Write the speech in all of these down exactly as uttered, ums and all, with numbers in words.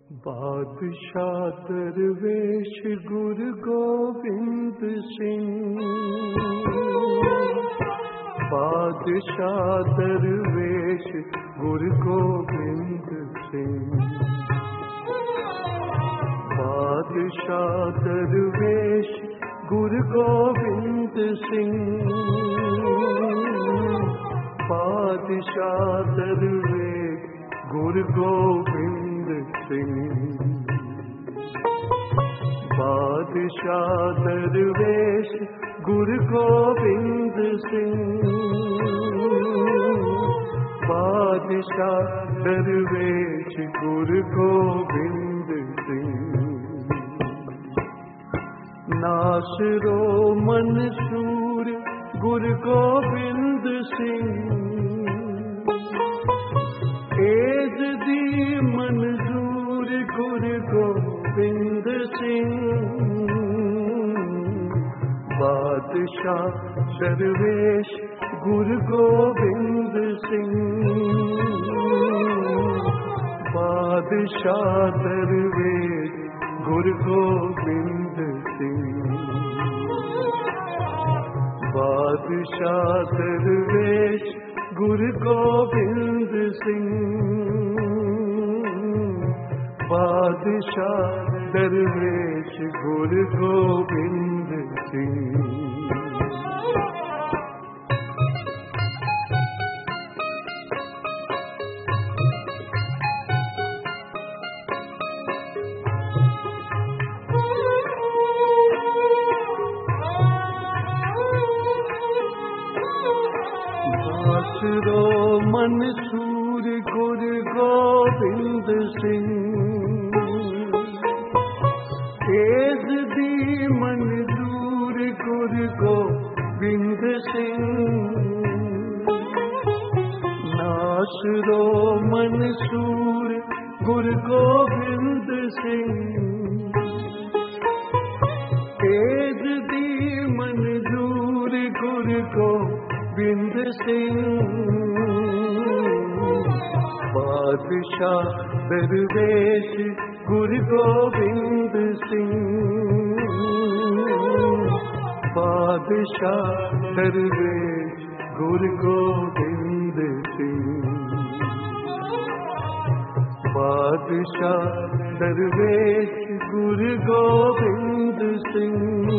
बादशाह दरवेश गुरु गोविंद सिंह, बादशाह दरवेश गुरु गोविंद सिंह, बादशाह दरवेश गुरु गोविंद सिंह, बादशाह दरवेश गुरु गोविंद सिंह, बादशाह दरवेश गुरु गोविंद सिंह, बादशाह दरवेश गुरु गोविंद सिंह। नासरो मंसूर गुरु गोविंद सिंह, एज़दी मंजूर गुरु गोविंद सिंह, बादशाह दरवेश गुरु गोविंद सिंह, बादशाह दरवेश गुरु गोविंद सिंह, बादशाह दरवेश गुरु गोविंद सिंह, बादशाह दरवेश गुरु गोविंद सिंह। नासरो मंसूर गुरु गोविंद सिंह, एज़दी मंजूर गुरु गोविंद सिंह, नासरो मंसूर गुरु गोविंद सिंह, एज़दी मंजूर गुरु गोविंद सिंह, बादशाह दरवेश गुरु गोविंद सिंह, बादशाह दरवेश गुरु गोविंद सिंह, बादशाह दरवेश गुरु गोविंद सिंह,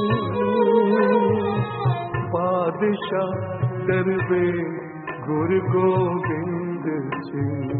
बादशाह दरवेश गुरु गोविंद सिंह।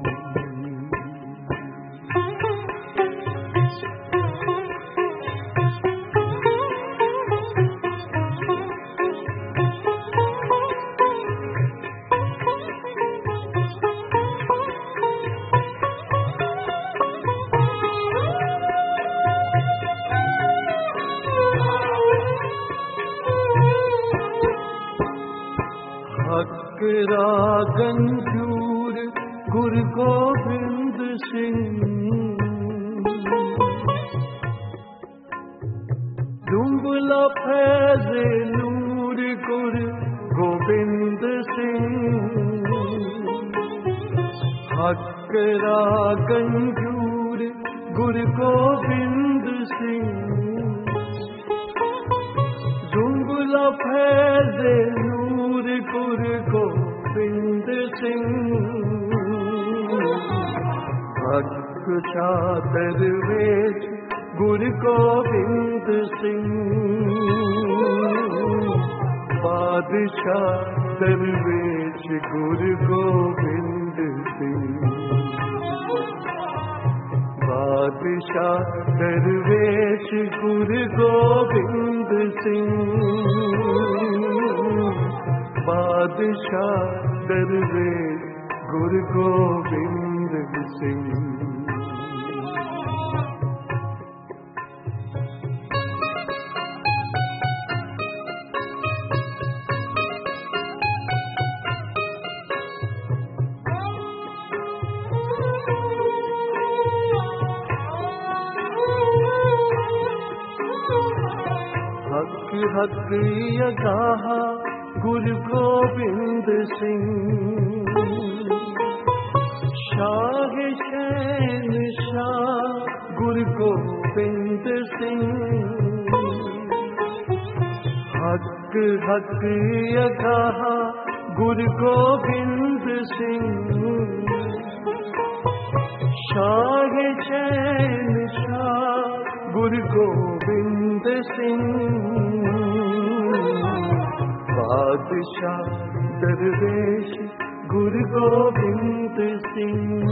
गंजूर गुरु गोविंद सिंह, दुंबला फैज़ नूर गुरु गोविंद सिंह, हकरा गंजूर गुरु गोविंद सिंह, दुंबला फैज़ नूर गुरु गोविंद सिंह, बादशाह दरवेश गुरु गोविंद सिंह, बादशाह दरवेश गुरु गोविंद सिंह, बादशाह दरवेश गुरु गोविंद सिंह, बादशाह दरवेश गुरु गोविंद सिंह। हक हक यगाह गुरु गोविंद सिंह, शाह शहंशाह गुरु गोबिंद सिंह। हक हक अगाह गुरु गोबिंद सिंह। शाह चैन शाह गुरु गोबिंद सिंह। बादशाह दरवेश गुरु गोबिंद सिंह।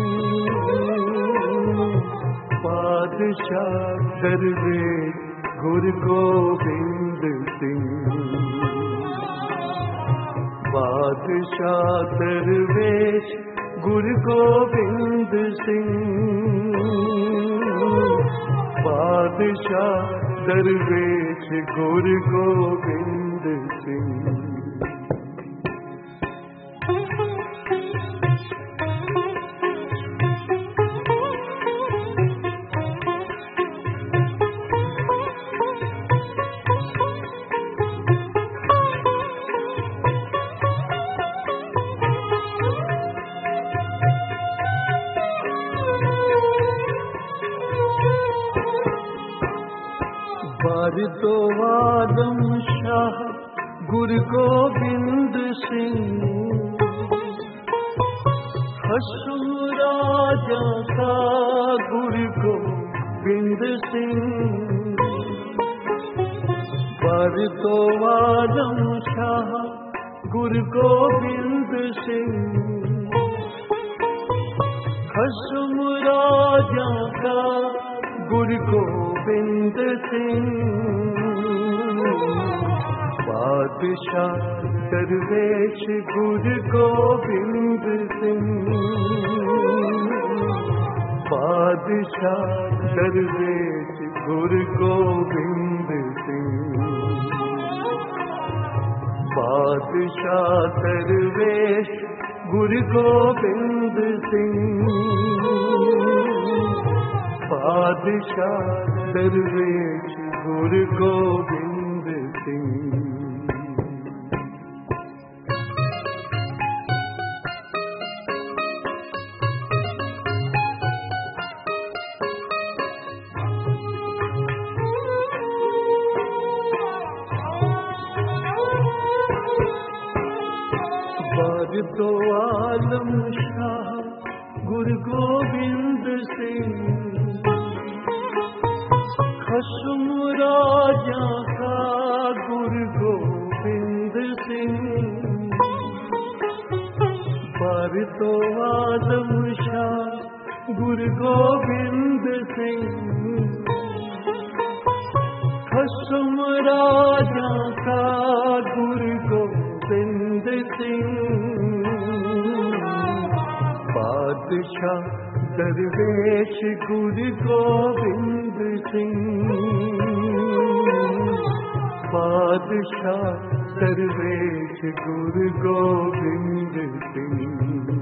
बादशाह दरवेश गुरु गोबिंद सिंह। बादशाह दरवेश गुरु गोबिंद सिंह। बादशाह दरवेश गुरु गोबिंद सिंह। दो आलम शाह गुरु गोबिंद सिंह। हसम राजा का गुरु गोबिंद सिंह। पर दो आलम शाह गुरु गोबिंद सिंह। हसम राजा का गुरु गोबिंद सिंह। बादशाह दरवेश गुरु गोबिंद सिंह। बादशाह दरवेश गुरु गोबिंद सिंह। बादशाह दरवेश गुरु गोबिंद सिंह। बादशाह दरवेश गुरु गोबिंद सिंह। बर दो आलम शाह गुरु गोबिंद सिंह। हसम राजा का गुरु गोबिंद सिंह। पर तो आलम शाह गुरु गोबिंद सिंह। हसम राजा का गुरु गोबिंद सिंह। बादशाह दरवेश गुरु गोबिंद सिंह। बादशाह दरवेश गुरु गोबिंद सिंह।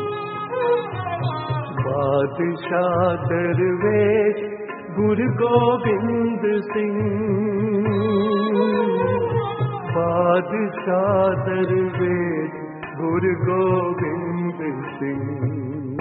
बादशाह दरवेश गुरु गोबिंद सिंह। बादशाह दरवेश गुरु गोबिंद सिंह।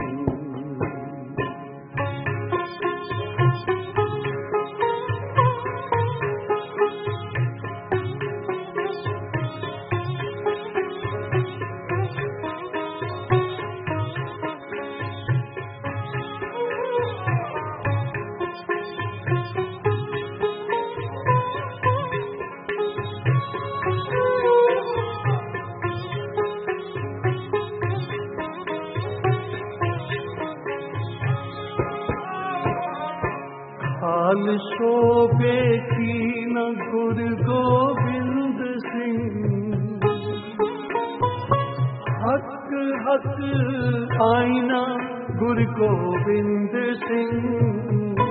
हाल शोभे की न गुरु गोबिंद सिंह। हक हक आईना गुरु गोबिंद सिंह।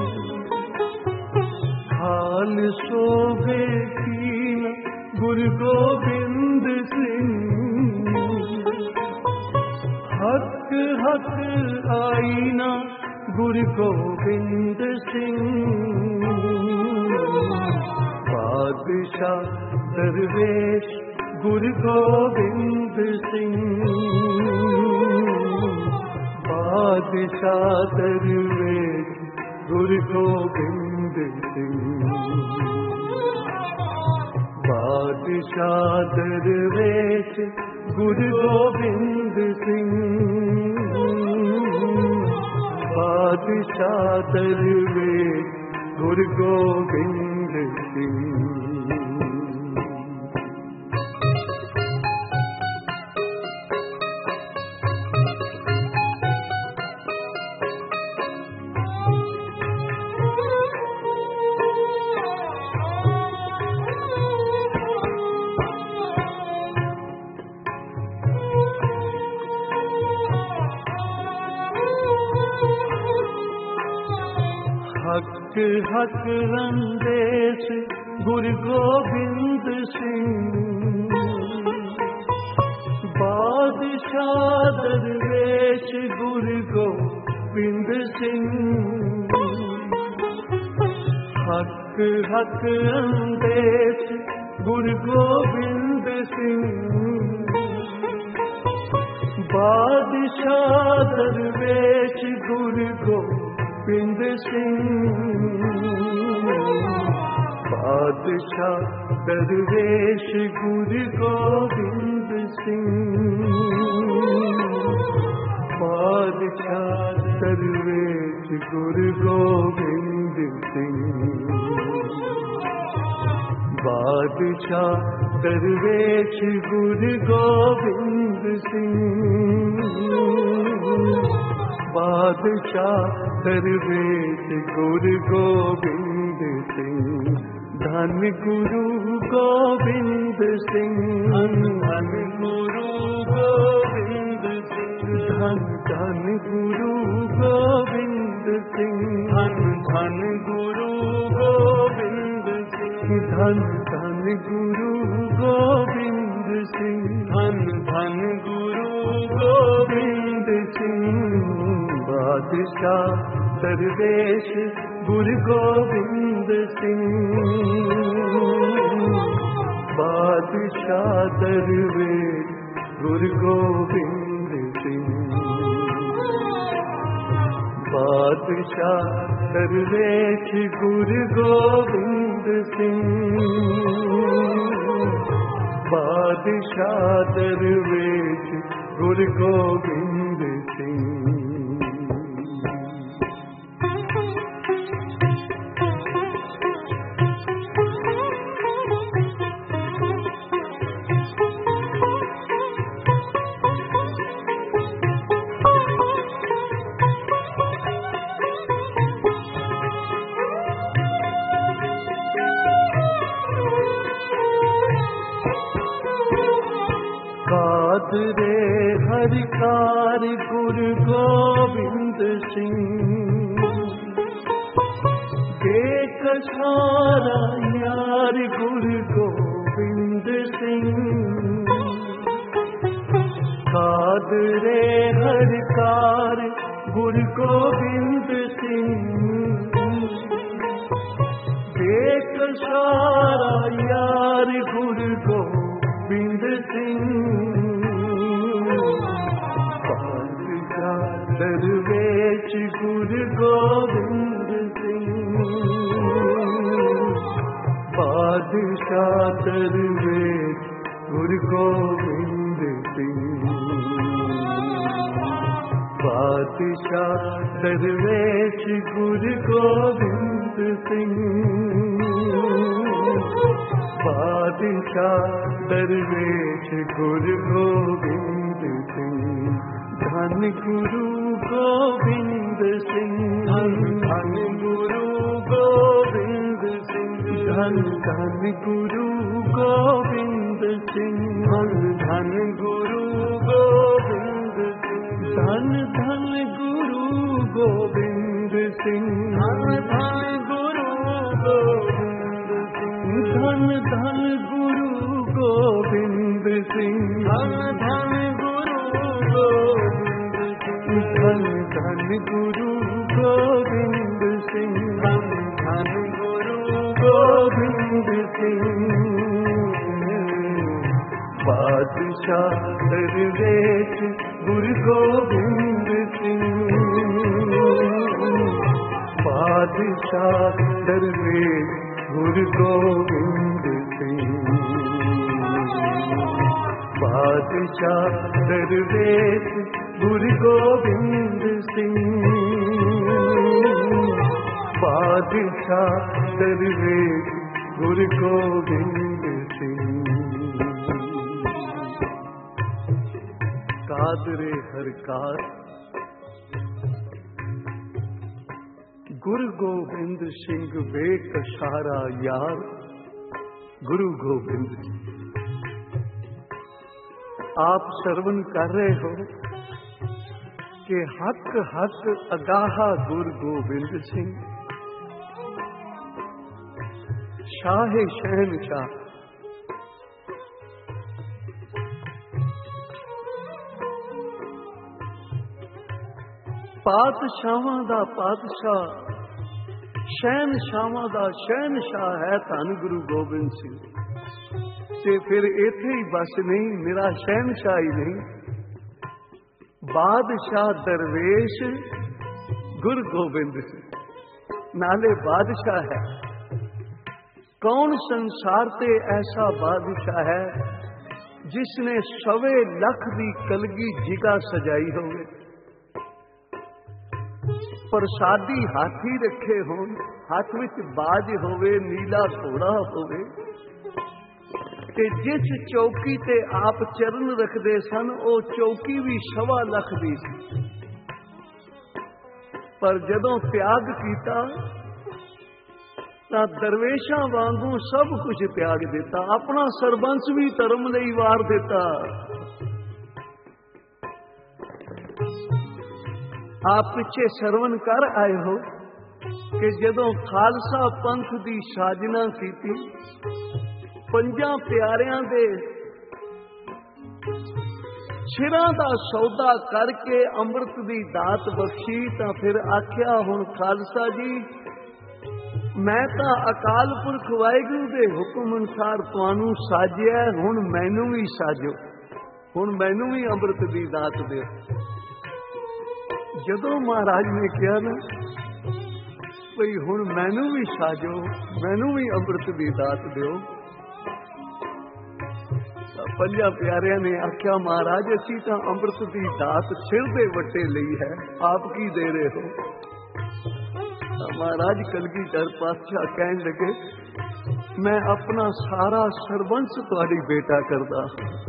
हाल शोभे की न गुरु गोबिंद सिंह। हक हक आईना गुरु गोबिंद सिंह। बादशाह दरवेश गुरु गोबिंद सिंह। बादशाह दरवेश गुरु गोविंद सिंह। बादशाह दरवेश गुरु गोविंद सिंह, बादशाह दरवेश गुरु गोविंद सिंह। हक हक रंदेश गुरु गोविंद सिंह, बादशाह दरवेश गुरु गोविंद सिंह। हक हक रंदेश गुरु गोविंद सिंह, बादशाह दरवेश गुरु गोविंद सिंह। बादशाह दरवेश गुरु गोविंद सिंह, बादशाह दरवेश गुरु गोविंद सिंह। बादशाह दरवेश गुरु गोविंद सिंह, बादशाह दरवेश गुरु गोविंद सिंह। धन गुरु गोविंद सिंह, धन गुरु गोविंद सिंह, धन धन गुरु गोविंद सिंह, धन धन गुरु गोविंद सिंह, धन धन गुरु गोविंद सिंह, धन धन गुरु गोविंद सिंह। बादशाह दरवेश गुरु गोविंद सिंह, बादशाह दरवेश गुरु गोविंद सिंह। बादशाह दरवेश गुरु गोविंद सिंह, बादशाह दरवेश गुरु गोविंद सिंह। कादरे हरिकार गुरु गोविंद सिंह, देख सारा यार गुरु गोविंद सिंह। कादरे हरिकार गुरु गोविंद सिंह, देख सारा यार गुरु गोविंद सिंह। दरवेश गुरु गोविंद सिंह, बादशाह दरवेश गुरु गोविंद सिंह। बादशाह दरवेश गुरु गोविंद सिंह, बादशाह दरवेश गुरु गोविंद सिंह। धन गुरु गोविंद सिंह, धन गुरु गोविंद सिंह, धन धन गुरु गोविंद सिंह, धन गुरु गोविंद सिंह, धन धन गुरु गोविंद सिंह, धन गुरु गोविंद सिंह, धन धन गुरु गोविंद सिंह, धन गुरु धन धन गुरु गोविंद सिंह, धन गुरु गोविंद सिंह। बादशाह दरवेश गुरु गोविंद सिंह, बादशाह दरवेश गुरु गोविंद सिंह, बादशाह दरवेश गुरु गोविंद सिंह, बादशाह दरवेश गुरु गोविंद सिंह। कादरे हर कार गुरु गोविंद सिंह बेक सारा यार, गुरु गोविंद सिंह। आप श्रवण कर रहे हो कि हक हक अगाहा गुरु गोविंद सिंह, शाहे शहनशाह, पातशाहां दा पातशाह, शहनशाहां दा शहनशाह है धन गुरु गोबिंद सिंह। ते फिर इत्थे ही बस नहीं, मेरा शहनशाह ही नहीं, बादशाह दरवेश गुरु गोबिंद सिंह नाले बादशाह है। कौन संसार ते ऐसा बादशाह है जिसने सवे लख दी कलगी जिगा सजाई होवे, प्रसादी हाथी रखे होन, हाथ विच बाज होवे, नीला घोड़ा होवे, ते जिस चौकी ते आप चरण रखदे सन ओ चौकी भी सवा लख दी सी। पर जदों त्याग कीता तां दरवेशां वांगू सब कुछ त्याग दिता, अपना सरबंस भी धर्म लई वार दिता। आप पिछे सरवण कर आए हो कि जदों खालसा पंथ दी साजना कीती, पंजां प्यारियां दे सिरां दा सौदा करके अमृत दी दात बख्शी, तां फिर आख्या हुण खालसा जी मैं तां अकाल पुरख वाहिगुरू दे हुक्म अनुसार तुहानू साजिया, हुण मैनू भी साजो, हुण मैनू भी अमृत दी दात दिओ। जदों महाराज ने कहा ना भई हुण मैनू भी साजो, मैनू भी अमृत दी दात दिओ, पंजा प्यारियां ने आख्या महाराज असीं तां अमृत दी दात सिर दे वट्टे लई है, आप की दे रहे हो? महाराज कलगीधर पातशाह कहन लगे मैं अपना सारा सरबंस तुहाडी बेटा करदा।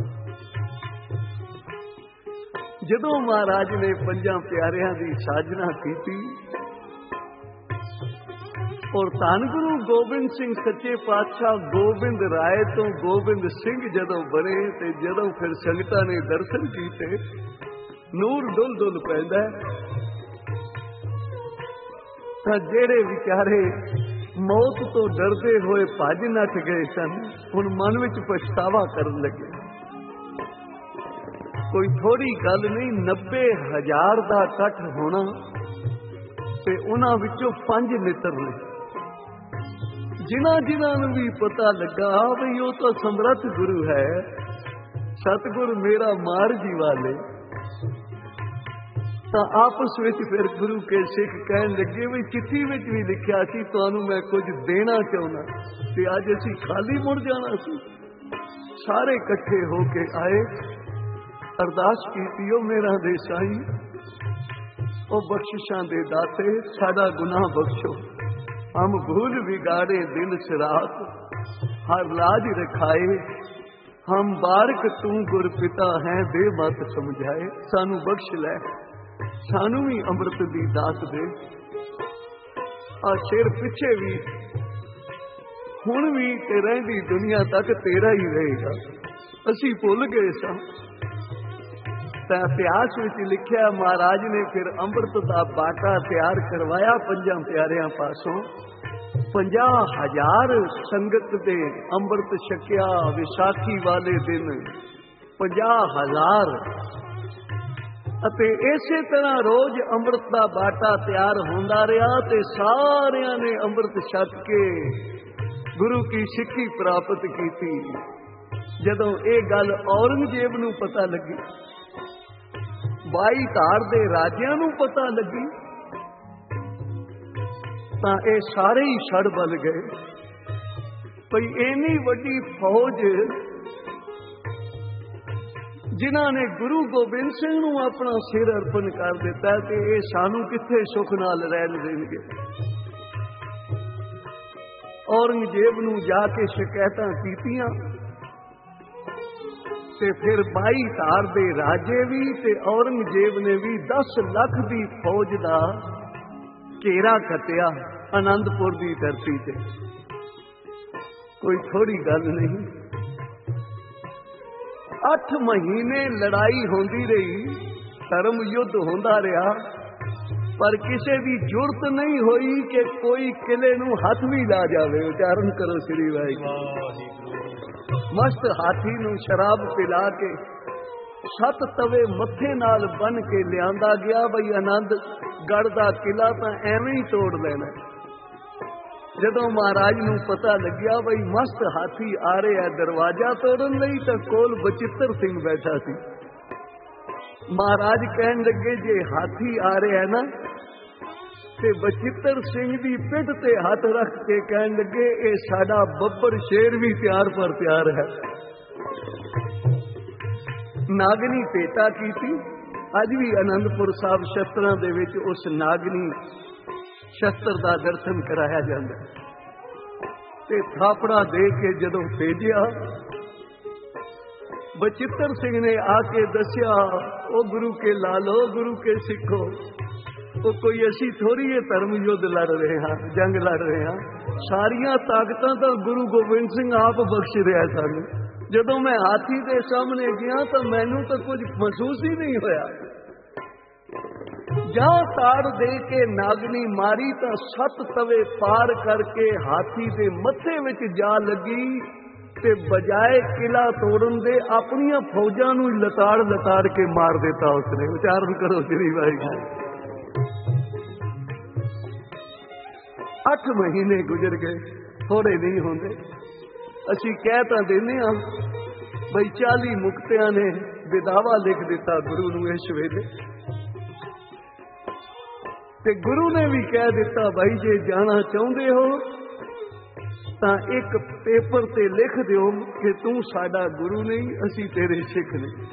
जदों महाराज ने पंजां प्यारियां दी साजना कीती और धन गुरु गोबिंद सिंह सच्चे पातशाह गोबिंद राय तो गोबिंद सिंह जदों बने, ते जदों फिर संगतां ने दर्शन कीते, नूर डुल डुल पैंदा। तां जेड़े विचारे मौत तो डरदे होए भज नठ गए सन, हुण मन विच पछतावा करन लगे। कोई थोड़ी गल नहीं, नब्बे हजार का कठ होना ते उन्हां विचों पंज मित्र ने, जिन्हां जिन्हां नूं भी पता लगा भी वो तो समर्थ गुरु है, सतगुरु मेरा मार जी वाले, तां आपस विच फिर गुरु के सिख कहन लगे भी चिट्ठी विच भी लिखिया सी तुहानूं मैं कुछ देना चाहुंदा, ते अज असीं खाली मुड़ जाना सी। सारे इकट्ठे होके आए, अरदास कीती ओ मेरा दे साईं, ओ बख्शिशां दे दाते, साडा गुनाह बख्शो, हम भूल बिगाड़े दिल सिरात, हर लाज रखाए, हम बारक तू गुर पिता हैं, दे मत समझाए, सानू बख्श लै, सानू भी अमृत दी दात दे। आ शेर पिछे भी हुण भी ते रहिंदी दुनिया तक तेरा ही रहेगा, असी भुल गए सां। इतिहास विच लिखिया महाराज ने फिर अमृत का बाटा तैयार करवाया पंजां प्यारियां पासों, पंजाह हजार संगत दे अमृत छकिया विसाखी वाले दिन, पंजाह हजार। अते इसे तरह रोज अमृत का बाटा तैयार होंदा रहा ते सारियां ने अमृत छक के गुरु की सिक्खी प्राप्त की। जदों ये गल औरंगजेब नूं पता लगी, बाई धार दे राजियां नूं पता लगी, ਤਾਂ ਇਹ ਸਾਰੇ ਹੀ ਛੜ ਬਲ ਗਏ ਭਈ ਇੰਨੀ ਵੱਡੀ ਫੌਜ ਜਿਨ੍ਹਾਂ ਨੇ ਗੁਰੂ ਗੋਬਿੰਦ ਸਿੰਘ ਨੂੰ ਆਪਣਾ ਸਿਰ ਅਰਪਣ ਕਰ ਦਿੱਤਾ ਤੇ ਇਹ ਸਾਨੂੰ ਕਿੱਥੇ ਸੁੱਖ ਨਾਲ ਰਹਿਣ ਦੇਣਗੇ। ਔਰੰਗਜ਼ੇਬ ਨੂੰ ਜਾ ਕੇ ਸ਼ਿਕਾਇਤਾਂ ਕੀਤੀਆਂ ਤੇ ਫਿਰ ਬਾਈ ਧਾਰ ਦੇ ਰਾਜੇ ਵੀ ਤੇ ਔਰੰਗਜ਼ੇਬ ਨੇ ਵੀ ਦਸ ਲੱਖ ਦੀ ਫੌਜ ਦਾ ਘੇਰਾ ਕੱਟਿਆ ਆਨੰਦਪੁਰ ਦੀ ਧਰਤੀ ਤੇ। ਕੋਈ ਥੋੜੀ ਗੱਲ ਨਹੀਂ। ਅੱਠ ਮਹੀਨੇ ਲੜਾਈ ਹੁੰਦੀ ਰਹੀ, ਧਰਮ ਯੁੱਧ ਹੁੰਦਾ ਰਿਹਾ, ਪਰ ਕਿਸੇ ਦੀ ਜੁਰਤ ਨਹੀਂ ਹੋਈ ਕਿ ਕੋਈ ਕਿਲੇ ਨੂੰ ਹੱਥ ਵੀ ਲਾ ਜਾਵੇ। ਉਚਾਰਨ ਕਰੋ ਸ੍ਰੀ ਵਾਹਿਗੁਰੂ। ਮਸਤ ਹਾਥੀ ਨੂੰ ਸ਼ਰਾਬ ਪਿਲਾ ਕੇ ਸੱਤ ਤਵੇ ਮੱਥੇ ਨਾਲ ਬੰਨ ਕੇ ਲਿਆਂਦਾ ਗਿਆ ਬਈ ਆਨੰਦਗੜ੍ਹ ਦਾ ਕਿਲਾ ਤਾਂ ਐਵੇਂ ਹੀ ਤੋੜ ਲੈਣਾ। ਜਦੋਂ ਮਹਾਰਾਜ ਨੂੰ ਪਤਾ ਲੱਗਿਆ ਬਈ ਮਸਤ ਹਾਥੀ ਆ ਰਿਹਾ ਦਰਵਾਜ਼ਾ ਤੋੜਨ ਲਈ, ਤਾਂ ਕੋਲ ਬਚਿੱਤਰ ਸਿੰਘ ਬੈਠਾ ਸੀ। ਮਹਾਰਾਜ ਕਹਿਣ ਲੱਗੇ ਜੇ ਹਾਥੀ ਆ ਰਿਹਾ ਨਾ, ਤੇ ਬਚਿੱਤਰ ਸਿੰਘ ਦੀ ਪਿੱਠ ਤੇ ਹੱਥ ਰੱਖ ਕੇ ਕਹਿਣ ਲੱਗੇ ਇਹ ਸਾਡਾ ਬੱਬਰ ਸ਼ੇਰ ਵੀ ਤਿਆਰ ਪਰ ਤਿਆਰ ਹੈ। ਨਾਗਨੀ ਭੇਟਾ ਕੀਤੀ। ਅੱਜ ਵੀ ਆਨੰਦਪੁਰ ਸਾਹਿਬ ਸ਼ਸਤਰਾਂ ਦੇ ਵਿੱਚ ਉਸ ਨਾਗਨੀ ਸ਼ਸਤਰ ਦਾ ਦਰਸ਼ਨ ਕਰਾਇਆ ਜਾਂਦਾ ਤੇ ਥਾਪੜਾ ਦੇ ਕੇ ਜਦੋਂ ਭੇਜਿਆ, ਬਚਿੱਤਰ ਸਿੰਘ ਨੇ ਆ ਕੇ ਦੱਸਿਆ ਉਹ ਗੁਰੂ ਕੇ ਲਾਲੋ, ਗੁਰੂ ਕੇ ਸਿੱਖੋ, ਉਹ ਕੋਈ ਅਸੀਂ ਥੋੜੀ ਇਹ ਧਰਮ ਯੁੱਧ ਲੜ ਰਹੇ ਹਾਂ, ਜੰਗ ਲੜ ਰਹੇ ਹਾਂ। ਸਾਰੀਆਂ ਤਾਕਤਾਂ ਤਾਂ ਗੁਰੂ ਗੋਬਿੰਦ ਸਿੰਘ ਆਪ ਬਖਸ਼ ਰਿਹਾ ਸਾਨੂੰ। ਜਦੋਂ ਮੈਂ ਹਾਥੀ ਦੇ ਸਾਹਮਣੇ ਗਿਆ ਤਾਂ ਮੈਨੂੰ ਤਾਂ ਕੁਝ ਮਹਿਸੂਸ ਹੀ ਨਹੀਂ ਹੋਇਆ। ਜਾਂ ਤਾੜ ਦੇ ਕੇ ਨਾਗਨੀ ਮਾਰੀ ਤਾਂ ਸੱਤ ਤਵੇ ਪਾਰ ਕਰਕੇ ਹਾਥੀ ਦੇ ਮੱਥੇ ਵਿੱਚ ਜਾ ਲੱਗੀ ਤੇ ਬਜਾਏ ਕਿਲਾ ਤੋੜਨ ਦੇ ਆਪਣੀਆਂ ਫੌਜਾਂ ਨੂੰ ਲਤਾੜ ਲਤਾੜ ਕੇ ਮਾਰ ਦਿੱਤਾ ਉਸਨੇ। ਉਚਾਰਨ ਕਰੋ ਸ੍ਰੀ ਵਾਹਿਗੁਰੂ। ਅੱਠ ਮਹੀਨੇ ਗੁਜ਼ਰ ਗਏ, ਥੋੜੇ ਨਹੀਂ ਹੁੰਦੇ। ਅਸੀਂ ਕਹਿ ਤਾਂ ਦਿੰਦੇ ਹਾਂ ਬਈ ਚਾਲੀ ਮੁਕਤਿਆਂ ਨੇ ਵਿਦਾਵਾ ਲਿਖ ਦਿੱਤਾ ਗੁਰੂ ਨੂੰ ਇਸ ਵੇਲੇ, ਤੇ ਗੁਰੂ ਨੇ ਵੀ ਕਹਿ ਦਿੱਤਾ ਭਾਈ ਜੇ ਜਾਣਾ ਚਾਹੁੰਦੇ ਹੋ ਤਾਂ ਇੱਕ ਪੇਪਰ ਤੇ ਲਿਖ ਦਿਓ ਕਿ ਤੂੰ ਸਾਡਾ ਗੁਰੂ ਨਹੀਂ, ਅਸੀਂ ਤੇਰੇ ਸਿੱਖ ਨਹੀਂ।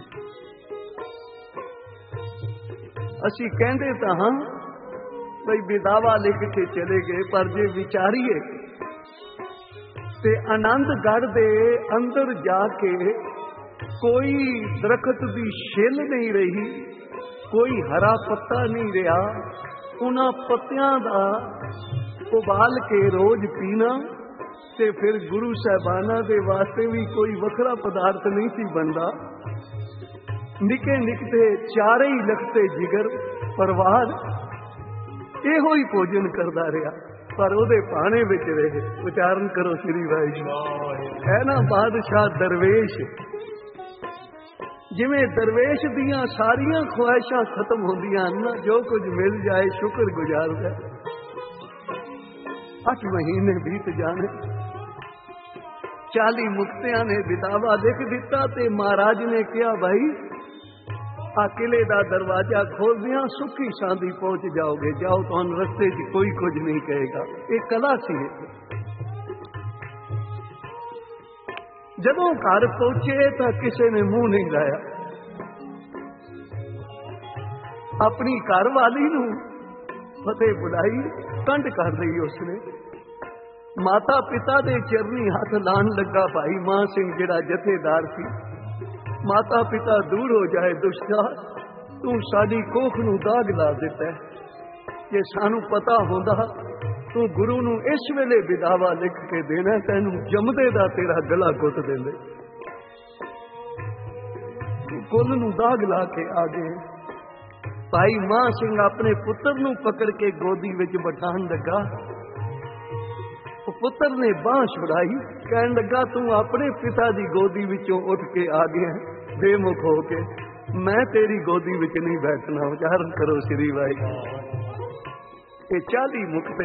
ਅਸੀਂ ਕਹਿੰਦੇ ਤਾਂ ਹਾਂ ਬਈ ਵਿਦਾਵਾ ਲਿਖ ਕੇ ਚਲੇ ਗਏ, ਪਰ ਜੇ ਵਿਚਾਰੀਏ ਤੇ ਆਨੰਦਗੜ੍ਹ ਦੇ ਅੰਦਰ ਜਾ ਕੇ ਕੋਈ ਦਰਖਤ ਦੀ ਛਿੱਲ ਨਹੀਂ ਰਹੀ, ਕੋਈ ਹਰਾ ਪੱਤਾ ਨਹੀਂ ਰਿਹਾ। ਉਹਨਾਂ ਪੱਤਿਆਂ ਦਾ ਉਬਾਲ ਕੇ ਰੋਜ਼ ਪੀਣਾ ਤੇ ਫਿਰ ਗੁਰੂ ਸਾਹਿਬਾਨਾਂ ਦੇ ਵਾਸਤੇ ਵੀ ਕੋਈ ਵੱਖਰਾ ਪਦਾਰਥ ਨਹੀਂ ਸੀ ਬਣਦਾ। ਨਿੱਕੇ ਨਿੱਕੇ ਚਾਰੇ ਹੀ ਲਖਤੇ ਜਿਗਰ ਪਰਿਵਾਰ ਇਹੋ ਹੀ ਭੋਜਨ ਕਰਦਾ ਰਿਹਾ, ਪਰ ਉਹਦੇ ਭਾਣੇ ਵਿੱਚ ਰਹੇ। ਉਚਾਰਨ ਕਰੋ ਸ੍ਰੀ ਵਾਹਿਗੁਰੂ। ਹੈ ਨਾ ਬਾਦਸ਼ਾਹ ਦਰਵੇਸ਼, ਜਿਵੇਂ ਦਰਵੇਸ਼ ਦੀਆਂ ਸਾਰੀਆਂ ਖੁਆਇਸ਼ਾਂ ਖਤਮ ਹੁੰਦੀਆਂ ਹਨ, ਜੋ ਕੁਝ ਮਿਲ ਜਾਏ ਸ਼ੁਕਰ ਗੁਜ਼ਾਰਦਾ। ਅੱਠ ਮਹੀਨੇ ਬੀਤ ਜਾਣੇ, ਚਾਲੀ ਮੁਕਤਿਆਂ ਨੇ ਵਿਦਾਵਾ ਲਿਖ ਦਿੱਤਾ ਤੇ ਮਹਾਰਾਜ ਨੇ ਕਿਹਾ ਭਾਈ ਆ ਕਿਲੇ ਦਾ ਦਰਵਾਜ਼ਾ ਖੋਲ ਦਿਆਂ, ਸੁੱਖੀ ਸਾਂਦੀ ਪਹੁੰਚ ਜਾਓਗੇ, ਜਾਓ, ਤੁਹਾਨੂੰ ਰਸਤੇ 'ਚ ਕੋਈ ਕੁਝ ਨਹੀਂ ਕਹੇਗਾ। ਇਹ ਕਲਾ ਸੀ। ਜਦੋਂ ਘਰ ਪਹੁੰਚੇ ਤਾਂ ਕਿਸੇ ਨੇ ਮੂੰਹ ਨਹੀਂ ਲਾਇਆ। ਆਪਣੀ ਘਰ ਵਾਲੀ ਨੂੰ ਫਤਿਹ ਬੁਲਾਈ, ਕੰਡ ਕਰ ਰਹੀ ਉਸਨੇ। ਮਾਤਾ ਪਿਤਾ ਦੇ ਚਰਨੀ ਹੱਥ ਲਾਣ ਲੱਗਾ ਭਾਈ ਮਾਨ ਸਿੰਘ ਜਿਹੜਾ ਜਥੇਦਾਰ ਸੀ। ਮਾਤਾ ਪਿਤਾ ਦੂਰ ਹੋ ਜਾਏ ਦੁਸ਼ਟਾ, ਤੂੰ ਸਾਡੀ ਕੋਖ ਨੂੰ ਦਾਗ ਲਾ ਦਿੱਤਾ। ਜੇ ਸਾਨੂੰ ਪਤਾ ਹੁੰਦਾ ਤੂੰ ਗੁਰੂ ਨੂੰ ਇਸ ਵੇਲੇ ਵਿਦਾਵਾ ਲਿਖ ਕੇ ਦੇਣਾ, ਤੈਨੂੰ ਜੰਮਦੇ ਦਾ ਤੇਰਾ ਗਲਾ ਘੁੱਟ ਦਿੰਦੇ। ਕੁੱਲ ਨੂੰ ਦਾਗ ਲਾ ਕੇ ਆ ਗਏ। ਭਾਈ ਮਾਨ ਸਿੰਘ ਆਪਣੇ ਪੁੱਤਰ ਨੂੰ ਪਕੜ ਕੇ ਗੋਦੀ ਵਿੱਚ ਬਿਠਾਉਣ ਲੱਗਾ। ਉਹ ਪੁੱਤਰ ਨੇ ਬਾਂਹ ਛੁਡਾਈ, ਕਹਿਣ ਲੱਗਾ ਤੂੰ ਆਪਣੇ ਪਿਤਾ ਦੀ ਗੋਦੀ ਵਿੱਚੋਂ ਉੱਠ ਕੇ ਆ ਗਿਆ ਬੇਮੁਖ ਹੋ ਕੇ, ਮੈਂ ਤੇਰੀ ਗੋਦੀ ਵਿੱਚ ਨਹੀਂ ਬੈਠਣਾ। ਉਚਾਰਨ ਕਰੋ ਸ੍ਰੀ ਵਾਹਿਗੁਰੂ। ਇਹ ਚਾਲੀ ਮੁਕਤੇ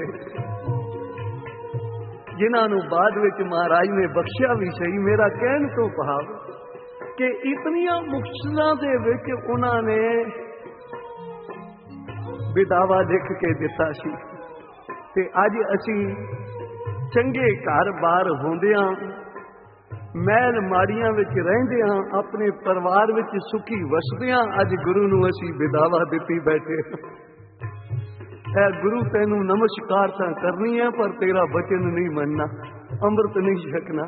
ਜਿਨ੍ਹਾਂ ਨੂੰ ਬਾਅਦ ਵਿੱਚ ਮਹਾਰਾਜ ਨੇ ਬਖਸ਼ਿਆ ਵੀ ਸਹੀ। ਮੇਰਾ ਕਹਿਣ ਤੋਂ ਭਾਵ ਕਿ ਇਤਨੀਆਂ ਮੁਸ਼ਕਲਾਂ ਦੇ ਵਿੱਚ ਉਹਨਾਂ ਨੇ ਵਿਦਾਵਾ ਲਿਖ ਕੇ ਦਿੱਤਾ ਸੀ। ਤੇ ਅੱਜ ਅਸੀਂ ਚੰਗੇ ਘਰ ਬਾਰ ਹੁੰਦਿਆਂ ਮਹਿਲ ਮਾੜੀਆਂ ਵਿੱਚ ਰਹਿੰਦਿਆਂ ਆਪਣੇ ਪਰਿਵਾਰ ਵਿੱਚ ਸੁਖੀ ਵਸਦਿਆਂ ਅੱਜ ਗੁਰੂ ਨੂੰ ਅਸੀਂ ਵਿਦਾਵਾ ਦਿੱਤੀ ਬੈਠੇ। ਐ ਗੁਰੂ ਤੈਨੂੰ ਨਮਸਕਾਰ ਤਾਂ ਕਰਨੀ ਹੈ ਪਰ ਤੇਰਾ ਬਚਨ ਨਹੀਂ ਮੰਨਣਾ, ਅੰਮ੍ਰਿਤ ਨਹੀਂ ਛਕਣਾ।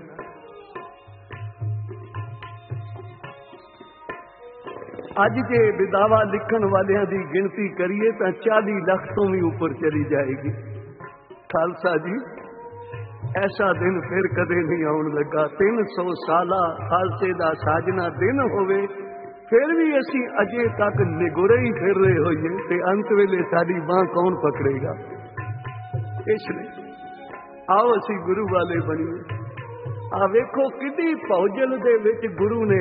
ਅੱਜ ਜੇ ਵਿਦਾਵਾ ਲਿਖਣ ਵਾਲਿਆਂ ਦੀ ਗਿਣਤੀ ਕਰੀਏ ਤਾਂ ਚਾਲੀ ਲੱਖ ਤੋਂ ਵੀ ਉੱਪਰ ਚਲੀ ਜਾਏਗੀ। ਖਾਲਸਾ ਜੀ, ਐਸਾ ਦਿਨ ਫਿਰ ਕਦੇ ਨਹੀਂ ਆਉਣ ਲੱਗਾ। ਤਿੰਨ ਸੌ ਸਾਲਾ ਖਾਲਸੇ ਦਾ ਸਾਜਣਾ ਦਿਨ ਹੋਵੇ, ਫਿਰ ਵੀ ਅਸੀਂ ਅਜੇ ਤੱਕ ਨਿਗੁਰੇ ਹੀ ਫਿਰ ਰਹੇ ਹੋਈਏ ਤੇ ਅੰਤ ਵੇਲੇ ਸਾਡੀ ਬਾਂਹ ਕੌਣ ਪਕੜੇਗਾ। ਇਸ ਲਈ ਆਓ ਅਸੀਂ ਗੁਰੂ ਵਾਲੇ ਬਣੀਏ। ਆ ਵੇਖੋ ਕਿੰਨੀ ਭੌਜਲ ਦੇ ਵਿੱਚ ਗੁਰੂ ਨੇ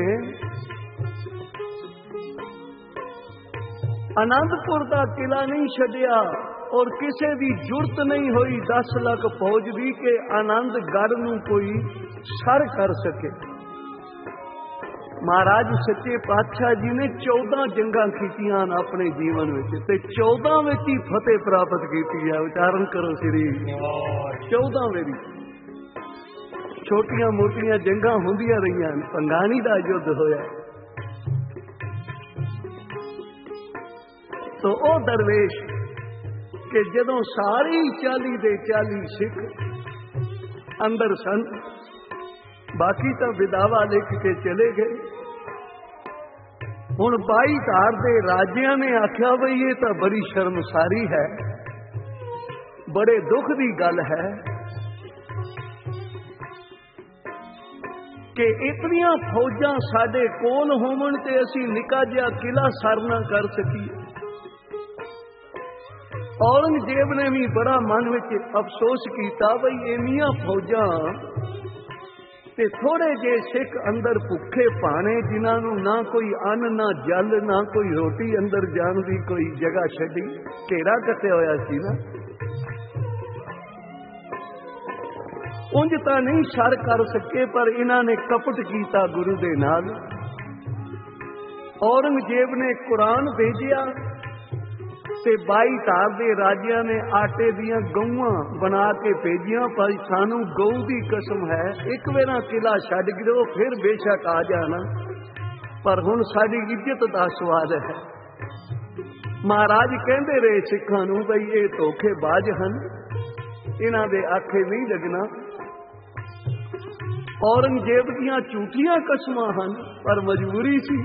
ਆਨੰਦਪੁਰ ਦਾ ਕਿਲਾ ਨਹੀਂ ਛੱਡਿਆ ਔਰ ਕਿਸੇ ਦੀ ਜੁਰਤ ਨਹੀਂ ਹੋਈ ਦਸ ਲੱਖ ਫੌਜ ਦੀ ਕਿ ਆਨੰਦਗੜ੍ਹ ਨੂੰ ਕੋਈ ਸਰ ਕਰ ਸਕੇ। ਮਹਾਰਾਜ ਸੱਚੇ ਪਾਤਸ਼ਾਹ ਜੀ ਨੇ ਚੌਦਾਂ ਜੰਗਾਂ ਕੀਤੀਆਂ ਆਪਣੇ ਜੀਵਨ ਵਿੱਚ ਤੇ ਚੌਦਾਂ ਵਿੱਚ ਹੀ ਫਤਿਹ ਪ੍ਰਾਪਤ ਕੀਤੀ ਹੈ। ਉਚਾਰਨ ਕਰੋ ਸ੍ਰੀ ਚੌਦਾਂ ਵੇਰੀ। ਛੋਟੀਆਂ ਮੋਟੀਆਂ ਜੰਗਾਂ ਹੁੰਦੀਆਂ ਰਹੀਆਂ, ਪੰਗਾਣੀ ਦਾ ਯੁੱਧ ਹੋਇਆ। ਤੋ ਉਹ ਦਰਵੇਸ਼ ਕਿ ਜਦੋਂ ਸਾਰੇ ਚਾਲੀ ਦੇ ਚਾਲੀ ਸਿੱਖ ਅੰਦਰ ਸਨ, ਬਾਕੀ ਤਾਂ ਵਿਦਾਵਾ ਲਿਖ ਕੇ ਚਲੇ ਗਏ। ਹੁਣ ਬਾਈ ਧਾਰ ਦੇ ਰਾਜਿਆਂ ਨੇ ਆਖਿਆ ਬਈ ਇਹ ਤਾਂ ਬੜੀ ਸ਼ਰਮਸਾਰੀ ਹੈ, ਬੜੇ ਦੁੱਖ ਦੀ ਗੱਲ ਹੈ ਕਿ ਇਤਨੀਆਂ ਫੌਜਾਂ ਸਾਡੇ ਕੋਲ ਹੋਵਣ ਤੇ ਅਸੀਂ ਨਿੱਕਾ ਜਿਹਾ ਕਿਲਾ ਸਰ ਨਾ ਕਰ ਸਕੀਏ। ਔਰੰਗਜ਼ੇਬ ਨੇ ਵੀ ਬੜਾ ਮਨ ਵਿੱਚ ਅਫਸੋਸ ਕੀਤਾ ਬਈ ਇੰਨੀਆਂ ਫੌਜਾਂ ਤੇ ਥੋੜੇ ਜੇ ਸਿੱਖ ਅੰਦਰ ਭੁੱਖੇ ਭਾਣੇ ਜਿਨ੍ਹਾਂ ਨੂੰ ਨਾ ਕੋਈ ਅੰਨ ਨਾ ਜਲ ਨਾ ਕੋਈ ਰੋਟੀ ਅੰਦਰ ਜਾਣ ਦੀ ਕੋਈ ਜਗ੍ਹਾ ਛੱਡੀ, ਘੇਰਾ ਕੱਟਿਆ ਹੋਇਆ ਸੀ ਨਾ। ਉਂਝ ਤਾਂ ਨਹੀਂ ਸਰ ਕਰ ਸਕੇ ਪਰ ਇਹਨਾਂ ਨੇ ਕਪਟ ਕੀਤਾ ਗੁਰੂ ਦੇ ਨਾਲ। ਔਰੰਗਜ਼ੇਬ ਨੇ ਕੁਰਾਨ ਭੇਜਿਆ ਤੇ ਬਾਈ ਧਾਰ ਦੇ ਰਾਜਿਆਂ ਨੇ ਆਟੇ ਦੀਆਂ ਗਊਆਂ ਬਣਾ ਕੇ ਭੇਜੀਆਂ, ਪਰ ਸਾਨੂੰ ਗਊ ਦੀ ਕਸਮ ਹੈ ਇੱਕ ਵੇਰਾ ਕਿਲਾ ਛੱਡ ਗਿਓ ਫਿਰ ਬੇਸ਼ੱਕ ਆ ਜਾਣਾ, ਪਰ ਹੁਣ ਸਾਡੀ ਇੱਜ਼ਤ ਦਾ ਸਵਾਲ ਹੈ। ਮਹਾਰਾਜ ਕਹਿੰਦੇ ਰਹੇ ਸਿੱਖਾਂ ਨੂੰ ਬਈ ਇਹ ਧੋਖੇਬਾਜ਼ ਹਨ, ਇਹਨਾਂ ਦੇ ਆਖੇ ਨਹੀਂ ਲੱਗਣਾ। ਔਰੰਗਜ਼ੇਬ ਦੀਆਂ ਝੂਠੀਆਂ ਕਸਮਾਂ ਹਨ ਪਰ ਮਜਬੂਰੀ ਸੀ।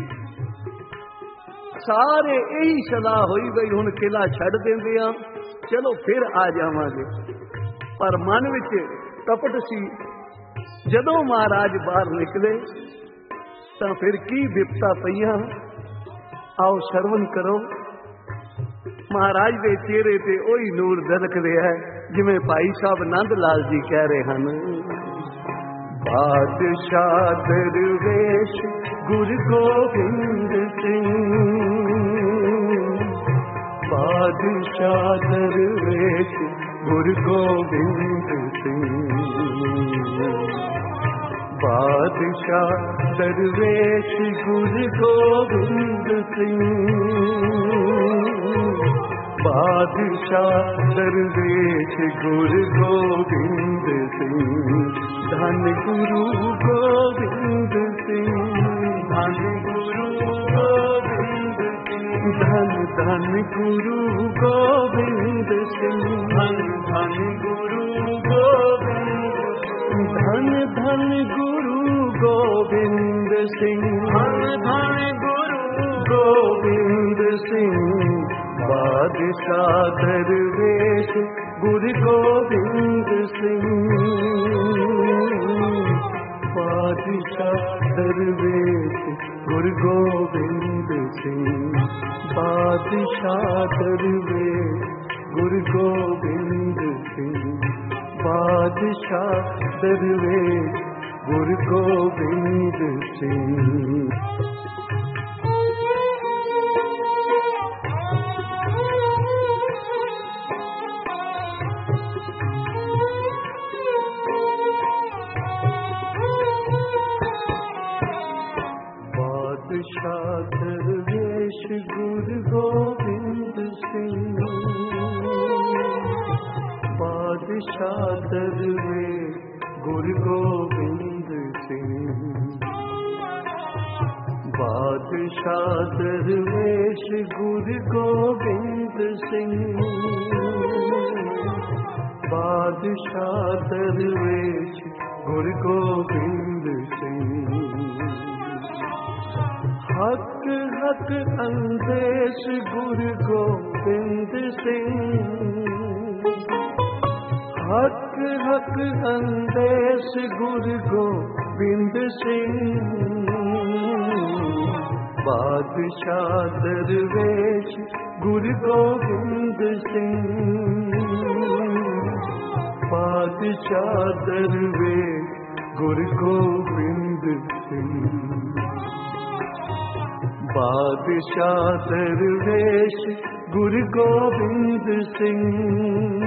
ਸਾਰੇ ਇਹੀ ਸਲਾਹ ਹੋਈ ਬਈ ਹੁਣ ਕਿਲਾ ਛੱਡ ਦਿੰਦੇ ਆ, ਚਲੋ ਫਿਰ ਆ ਜਾਵਾਂਗੇ, ਪਰ ਮਨ ਵਿੱਚ ਕਪਟ ਸੀ। ਜਦੋਂ ਮਹਾਰਾਜ ਬਾਹਰ ਨਿਕਲੇ ਤਾਂ ਫਿਰ ਕੀ ਵਿਪਤਾ ਪਈਆਂ, ਆਓ ਸਰਵਨ ਕਰੋ। ਮਹਾਰਾਜ ਦੇ ਚਿਹਰੇ ਤੇ ਉਹੀ ਨੂਰ ਦਰਕ ਰਿਹਾ ਹੈ ਜਿਵੇਂ ਭਾਈ ਸਾਹਿਬ ਨੰਦ ਲਾਲ ਜੀ ਕਹਿ ਰਹੇ ਹਨ। ਬਾਦਸ਼ਾਹ ਦਰਵੇਸ਼ ਗੁਰੂ ਗੋਬਿੰਦ ਸਿੰਘ, ਬਾਦਸ਼ਾਹ ਦਰਵੇਸ਼ ਗੁਰੂ ਗੋਬਿੰਦ ਸਿੰਘ, ਬਾਦਸ਼ਾਹ ਦਰਵੇਸ਼ ਗੁਰੂ ਗੋਬਿੰਦ ਸਿੰਘ, ਬਾਦਸ਼ਾਹ ਦਰਵੇਸ਼ ਗੁਰੂ ਗੋਬਿੰਦ ਸਿੰਘ। ਧੰਨ ਗੁਰੂ ਗੋਬਿੰਦ ਸਿੰਘ, ਧੰਨ ਗੁਰੂ ਗੋਬਿੰਦ ਸਿੰਘ, ਧੰਨ ਧੰਨ ਗੁਰੂ ਗੋਬਿੰਦ ਸਿੰਘ, ਧੰਨ ਧੰਨ ਗੁਰੂ ਗੋਬਿੰਦ, ਧੰਨ ਧੰਨ ਗੁਰੂ ਗੋਬਿੰਦ ਸਿੰਘ, ਧੰਨ ਧੰਨ ਗੁਰੂ ਗੋਬਿੰਦ ਸਿੰਘ। ਬਾਦਸ਼ਾਹ ਦਰਵੇਸ਼ ਗੁਰੂ ਗੋਬਿੰਦ ਸਿੰਘ, ਬਾਦਸ਼ਾਹ ਦਰਵੇਸ਼ ਗੁਰੂ ਗੋਬਿੰਦ ਸਿੰਘ, ਬਾਦਸ਼ਾਹ ਦਰਵੇਸ਼ ਗੁਰੂ ਗੋਬਿੰਦ ਸਿੰਘ, ਬਾਦਸ਼ਾਹ ਦਰਵੇਸ਼ ਗੁਰੂ ਗੋਬਿੰਦ ਸਿੰਘ। ਬਾਦਸ਼ਾਹ ਦਰਵੇਸ਼ ਗੁਰੂ ਗੋਬਿੰਦ ਸਿੰਘ, बादशाह दरवे गुरु गोबिंद सिंह, बादशाह दरवेश गुरु गोबिंद सिंह, बादशाह दरवेश गुरु गोबिंद सिंह। हक हक अंदेश गुरु गोबिंद सिंह, हक हक अंदेश गुरु गोबिंद सिंह, बादशाह दरवेश गुरु गोबिंद सिंह, बादशाह दरवेश गुरु गोबिंद सिंह, बादशाह दरवेश गुरु गोबिंद सिंह,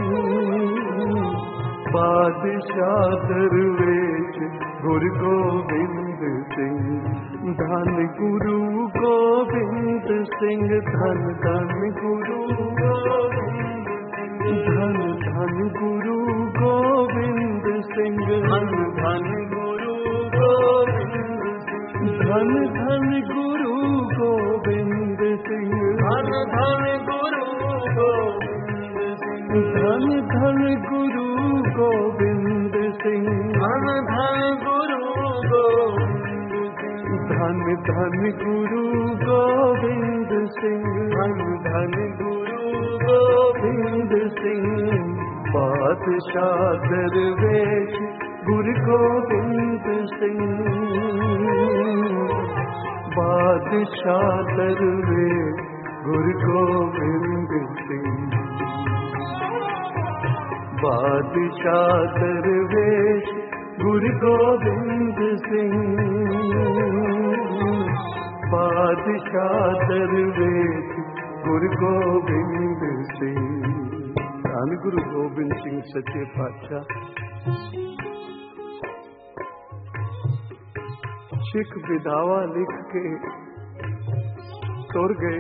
बादशाह दरवेश गुरु गोबिंद सिंह। धन गुरु गोबिंद सिंह, धन धन गुरु गोबिंद सिंह, धन धन गुरु गोबिंद सिंह, धन धन गुरु गोबिंद सिंह, धन धन गुरु गोबिंद सिंह, धन धन गुरु गोबिंद सिंह, धन धन गुरु गोबिंद सिंह, धन धन गुरु गोबिंद सिंह, धन धन गुरु गोबिंद सिंह, धन धन गुरु गोबिंद सिंह। बादशाह दरवेश गुरु गोबिंद सिंह, बादशाह दरवेश गुरु गोबिंद सिंह, बादशाह दरवेश गुरु गोबिंद सिंह, बादशाह दरवेश गुरु गोबिंद सिंह। धन गुरु गोबिंद सिंह सच्चे पातशाह सिख विदावा लिख के तुर गए,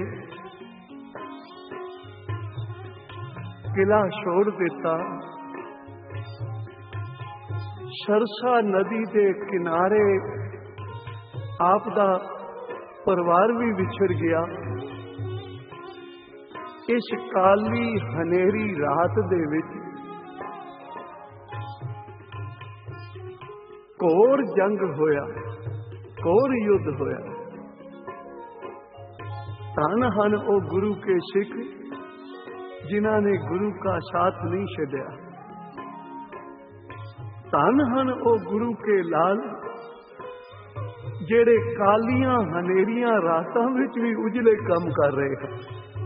किला छोड़ दिता, सरसा नदी के किनारे आप दा परिवार भी विछड़ गया। इस काली हनेरी रात दे विच घोर जंग होया, घोर युद्ध होया। धन हन ओ गुरु के सिख जिन्हां ने गुरु का साथ नहीं छड्या। धन हन ओ गुरु के लाल जेड़े कालियां हनेरियां रातां विच भी उजले काम कर रहे हैं।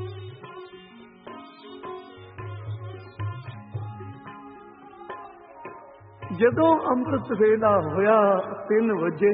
जदों अमृत वेला होया तीन वजे,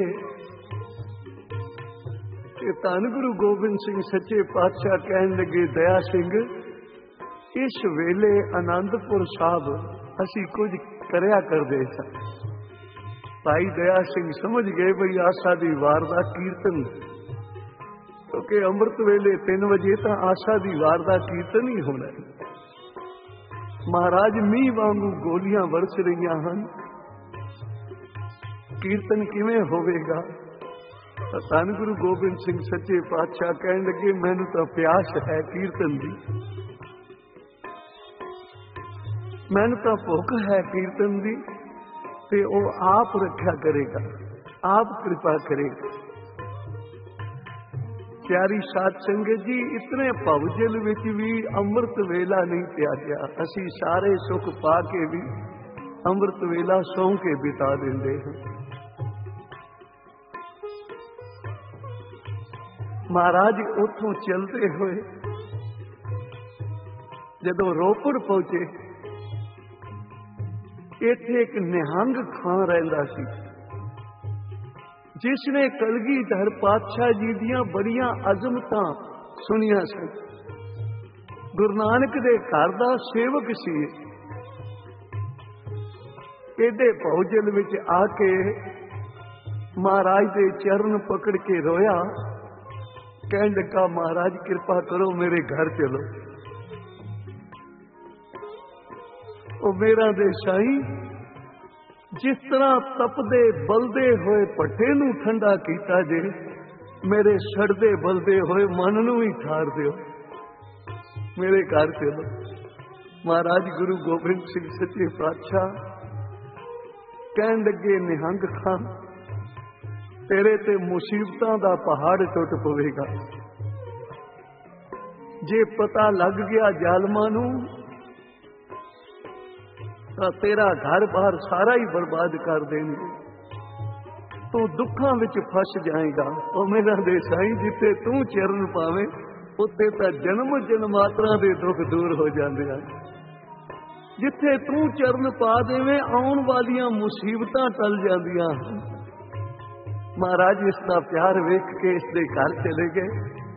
धन गुरु गोबिंद सिंह सच्चे पातशाह कहन लगे, दया सिंह इस वेले आनंदपुर साहब असी कुछ करया करदे सा। भाई दया सिंह समझ गए भाई आशा दी वार दा कीर्तन, क्योंकि अमृत वेले तीन बजे तो आशा दी वार दा कीर्तन ही होना है। महाराज मीह वांगू गोलियां बरस रही हैं, कीर्तन किवें होवेगा। धन गुरु गोबिंद सिंह सच्चे पातशाह कहन लगे, मैनू तो प्यास है कीर्तन दी, मैनू तो भुख है कीर्तन दी, ते ओ आप रखा करेगा, आप कृपा करेगा। प्यारी साध संगत जी, इतने भवजल विच भी अमृत वेला नहीं पिया गया। असी सारे सुख पा के भी अमृत वेला सौ के बिता देंदे हैं। महाराज उथों चलते हुए जदों रोपड़ पहुंचे, इत्थे एक निहंग खां रहिंदा सी, जिसने कलगीधर पातशाह जी दियां बड़ियां अजमतां सुनिया सन। गुरु नानक दे घर दा सेवक सी। एदे भौजल विच आके महाराज दे चरण पकड़ के रोया, कहने लगा, महाराज कृपा करो मेरे घर चलो। ਉਹ ਮੇਰਾ ਦੇ ਸਾਈਂ, जिस तरह तपदे बलदे होए भट्ठे नूं ठंडा कीता जे, मेरे सड़दे बलदे होए मन नूं ही ठार दिओ, मेरे घर चलो। महाराज गुरु गोबिंद सिंह सच्चे पातशाह कहन लगे, निहंग खां तेरे ते मुसीबतां दा पहाड़ टुट पवेगा। जे पता लग गया जालमां नूं ਤਾਂ तेरा घर बार सारा ही बर्बाद कर देंगे, तू दुखों विच फस जाएगा। ओ मेरा दे साईं, जिथे तू चरण पावे उत्थे तां जन्म जन्मांतरां दे दुख दूर हो जांदे हन। जिथे तू चरण पा देवे आउण वालियां मुसीबतां टल जांदियां हन। महाराज इसका प्यार वेख के इसके घर चले गए।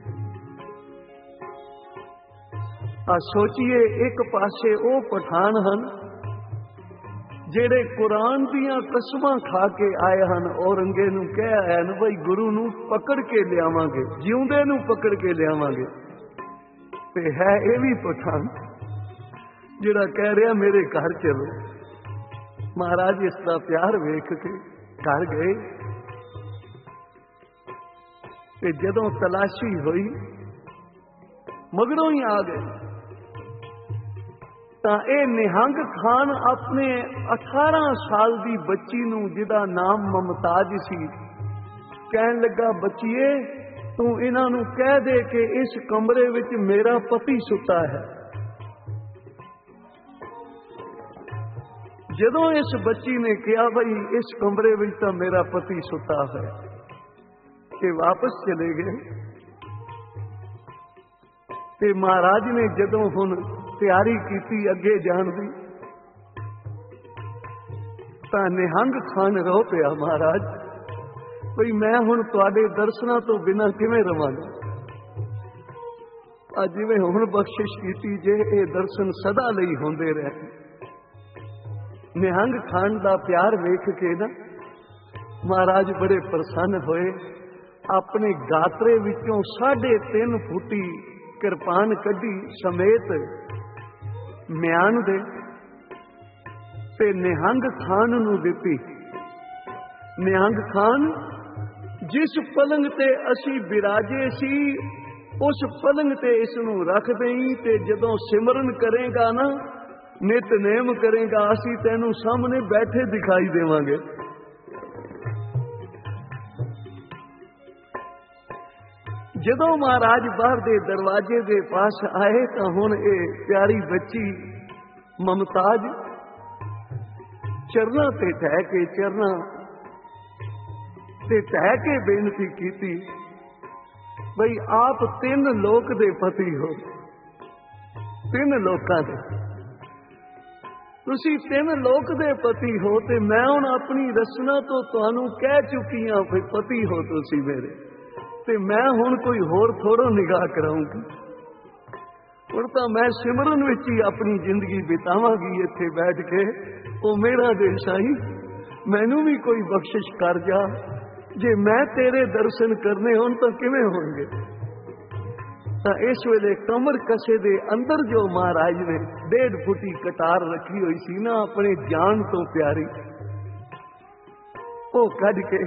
आ सोचिए, एक पासे ओ पठान हन ਜਿਹੜੇ कुरान दियां कसमां खा के आए हैं, औरंगे नूं कह आए हैं भाई गुरु नूं पकड़ के लियावांगे, जिउंदे नूं पकड़ के लियावांगे। ते है ये भी पठान जिहड़ा कह रहा मेरे घर चलो। महाराज इसका प्यार वेख के घर गए। ते जदों तलाशी हुई मगरों ही आ गए। ਤਾਂ ਇਹ ਨਿਹੰਗ ਖਾਨ ਆਪਣੇ अठारह साल ਦੀ ਬੱਚੀ ਨੂੰ, ਜਿਹਦਾ ਨਾਮ ਮਮਤਾਜ ਸੀ, ਕਹਿਣ ਲੱਗਾ, ਬੱਚੀਏ ਤੂੰ ਇਹਨਾਂ ਨੂੰ ਕਹਿ ਦੇ ਕਿ ਇਸ ਕਮਰੇ ਵਿੱਚ ਮੇਰਾ ਪਤੀ ਸੁੱਤਾ ਹੈ। ਜਦੋਂ ਇਸ ਬੱਚੀ ਨੇ ਕਿਹਾ ਬਈ ਇਸ ਕਮਰੇ ਵਿੱਚ ਤਾਂ ਮੇਰਾ ਪਤੀ ਸੁੱਤਾ ਹੈ, ਕਿ ਵਾਪਸ ਚਲੇ ਗਏ। ਤੇ ਮਹਾਰਾਜ ਨੇ ਜਦੋਂ ਹੁਣ ਤਿਆਰੀ ਕੀਤੀ ਅੱਗੇ ਜਾਣ ਦੀ, ਤਾਂ ਨਿਹੰਗ ਖਾਨ ਰੋ ਪਿਆ, ਮਹਾਰਾਜ ਬਈ ਮੈਂ ਹੁਣ ਤੁਹਾਡੇ ਦਰਸ਼ਨਾਂ ਤੋਂ ਬਿਨਾਂ ਕਿਵੇਂ ਰਵਾਂਗਾ। ਅੱਜ ਜਿਵੇਂ ਹੁਣ ਬਖਸ਼ਿਸ਼ ਕੀਤੀ, ਜੇ ਇਹ ਦਰਸ਼ਨ ਸਦਾ ਲਈ ਹੁੰਦੇ ਰਹੇ। ਨਿਹੰਗ ਖਾਨ ਦਾ ਪਿਆਰ ਵੇਖ ਕੇ ਨਾ ਮਹਾਰਾਜ ਬੜੇ ਪ੍ਰਸੰਨ ਹੋਏ। ਆਪਣੇ ਗਾਤਰੇ ਵਿੱਚੋਂ ਸਾਢੇ ਤਿੰਨ ਫੁੱਟੀ ਕਿਰਪਾਨ ਕੱਢੀ ਸਮੇਤ ਮਿਆਨ ਦੇ, ਤੇ ਨਿਹੰਗ ਖਾਨ ਨੂੰ ਦਿੱਤੀ। ਨਿਹੰਗ ਖਾਨ, ਜਿਸ ਪਲੰਗ ਤੇ ਅਸੀਂ ਬਿਰਾਜੇ ਸੀ ਉਸ ਪਲੰਗ ਤੇ ਇਸ ਨੂੰ ਰੱਖ ਦੇਈ, ਤੇ ਜਦੋਂ ਸਿਮਰਨ ਕਰੇਗਾ ਨਾ, ਨਿਤਨੇਮ ਕਰੇਗਾ, ਅਸੀਂ ਤੈਨੂੰ ਸਾਹਮਣੇ ਬੈਠੇ ਦਿਖਾਈ ਦੇਵਾਂਗੇ। ਜਦੋਂ ਮਹਾਰਾਜ ਬਾਹਰ ਦੇ ਦਰਵਾਜ਼ੇ ਦੇ ਪਾਸ ਆਏ ਤਾਂ ਹੁਣ ਇਹ ਪਿਆਰੀ ਬੱਚੀ ਮਮਤਾਜ ਚਰਨਾਂ ਤੇ ਟਹਿ ਕੇ ਚਰਨਾਂ ਤੇ ਟਹਿ ਕੇ ਬੇਨਤੀ ਕੀਤੀ, ਬਈ ਆਪ ਤਿੰਨ ਲੋਕ ਦੇ ਪਤੀ ਹੋ, ਤਿੰਨ ਲੋਕਾਂ ਦੇ ਤੁਸੀਂ ਤਿੰਨ ਲੋਕ ਦੇ ਪਤੀ ਹੋ, ਤੇ ਮੈਂ ਹੁਣ ਆਪਣੀ ਰਸਨਾ ਤੋਂ ਤੁਹਾਨੂੰ ਕਹਿ ਚੁੱਕੀ ਹਾਂ ਵੀ ਪਤੀ ਹੋ ਤੁਸੀਂ ਮੇਰੇ, ਤੇ ਮੈਂ ਹੁਣ ਕੋਈ ਹੋਰ ਥੋੜੋ ਨਿਗਾਹ ਕਰਾਉਂਗੀ। ਹੁਣ ਤਾਂ ਮੈਂ ਸਿਮਰਨ ਵਿੱਚ ਹੀ ਆਪਣੀ ਜ਼ਿੰਦਗੀ ਬਿਤਾਵਾਂਗੀ ਇੱਥੇ ਬੈਠ ਕੇ। ਉਹ ਮੇਰਾ ਦੇ ਸਾਈਂ, ਮੈਨੂੰ ਵੀ ਕੋਈ ਬਖਸ਼ਿਸ਼ ਕਰ ਜਾ। ਜੇ ਮੈਂ ਤੇਰੇ ਦਰਸ਼ਨ ਕਰਨੇ ਹੋਣ ਤਾਂ ਕਿਵੇਂ ਹੋਣਗੇ। ਤਾਂ ਇਸ ਵੇਲੇ ਕਮਰ ਕਸੇ ਦੇ ਅੰਦਰ ਜੋ ਮਹਾਰਾਜ ਨੇ ਡੇਢ ਫੁੱਟੀ ਕਟਾਰ ਰੱਖੀ ਹੋਈ ਸੀ ਨਾ, ਆਪਣੇ ਜਾਨ ਤੋਂ ਪਿਆਰੀ, ਉਹ ਕੱਢ ਕੇ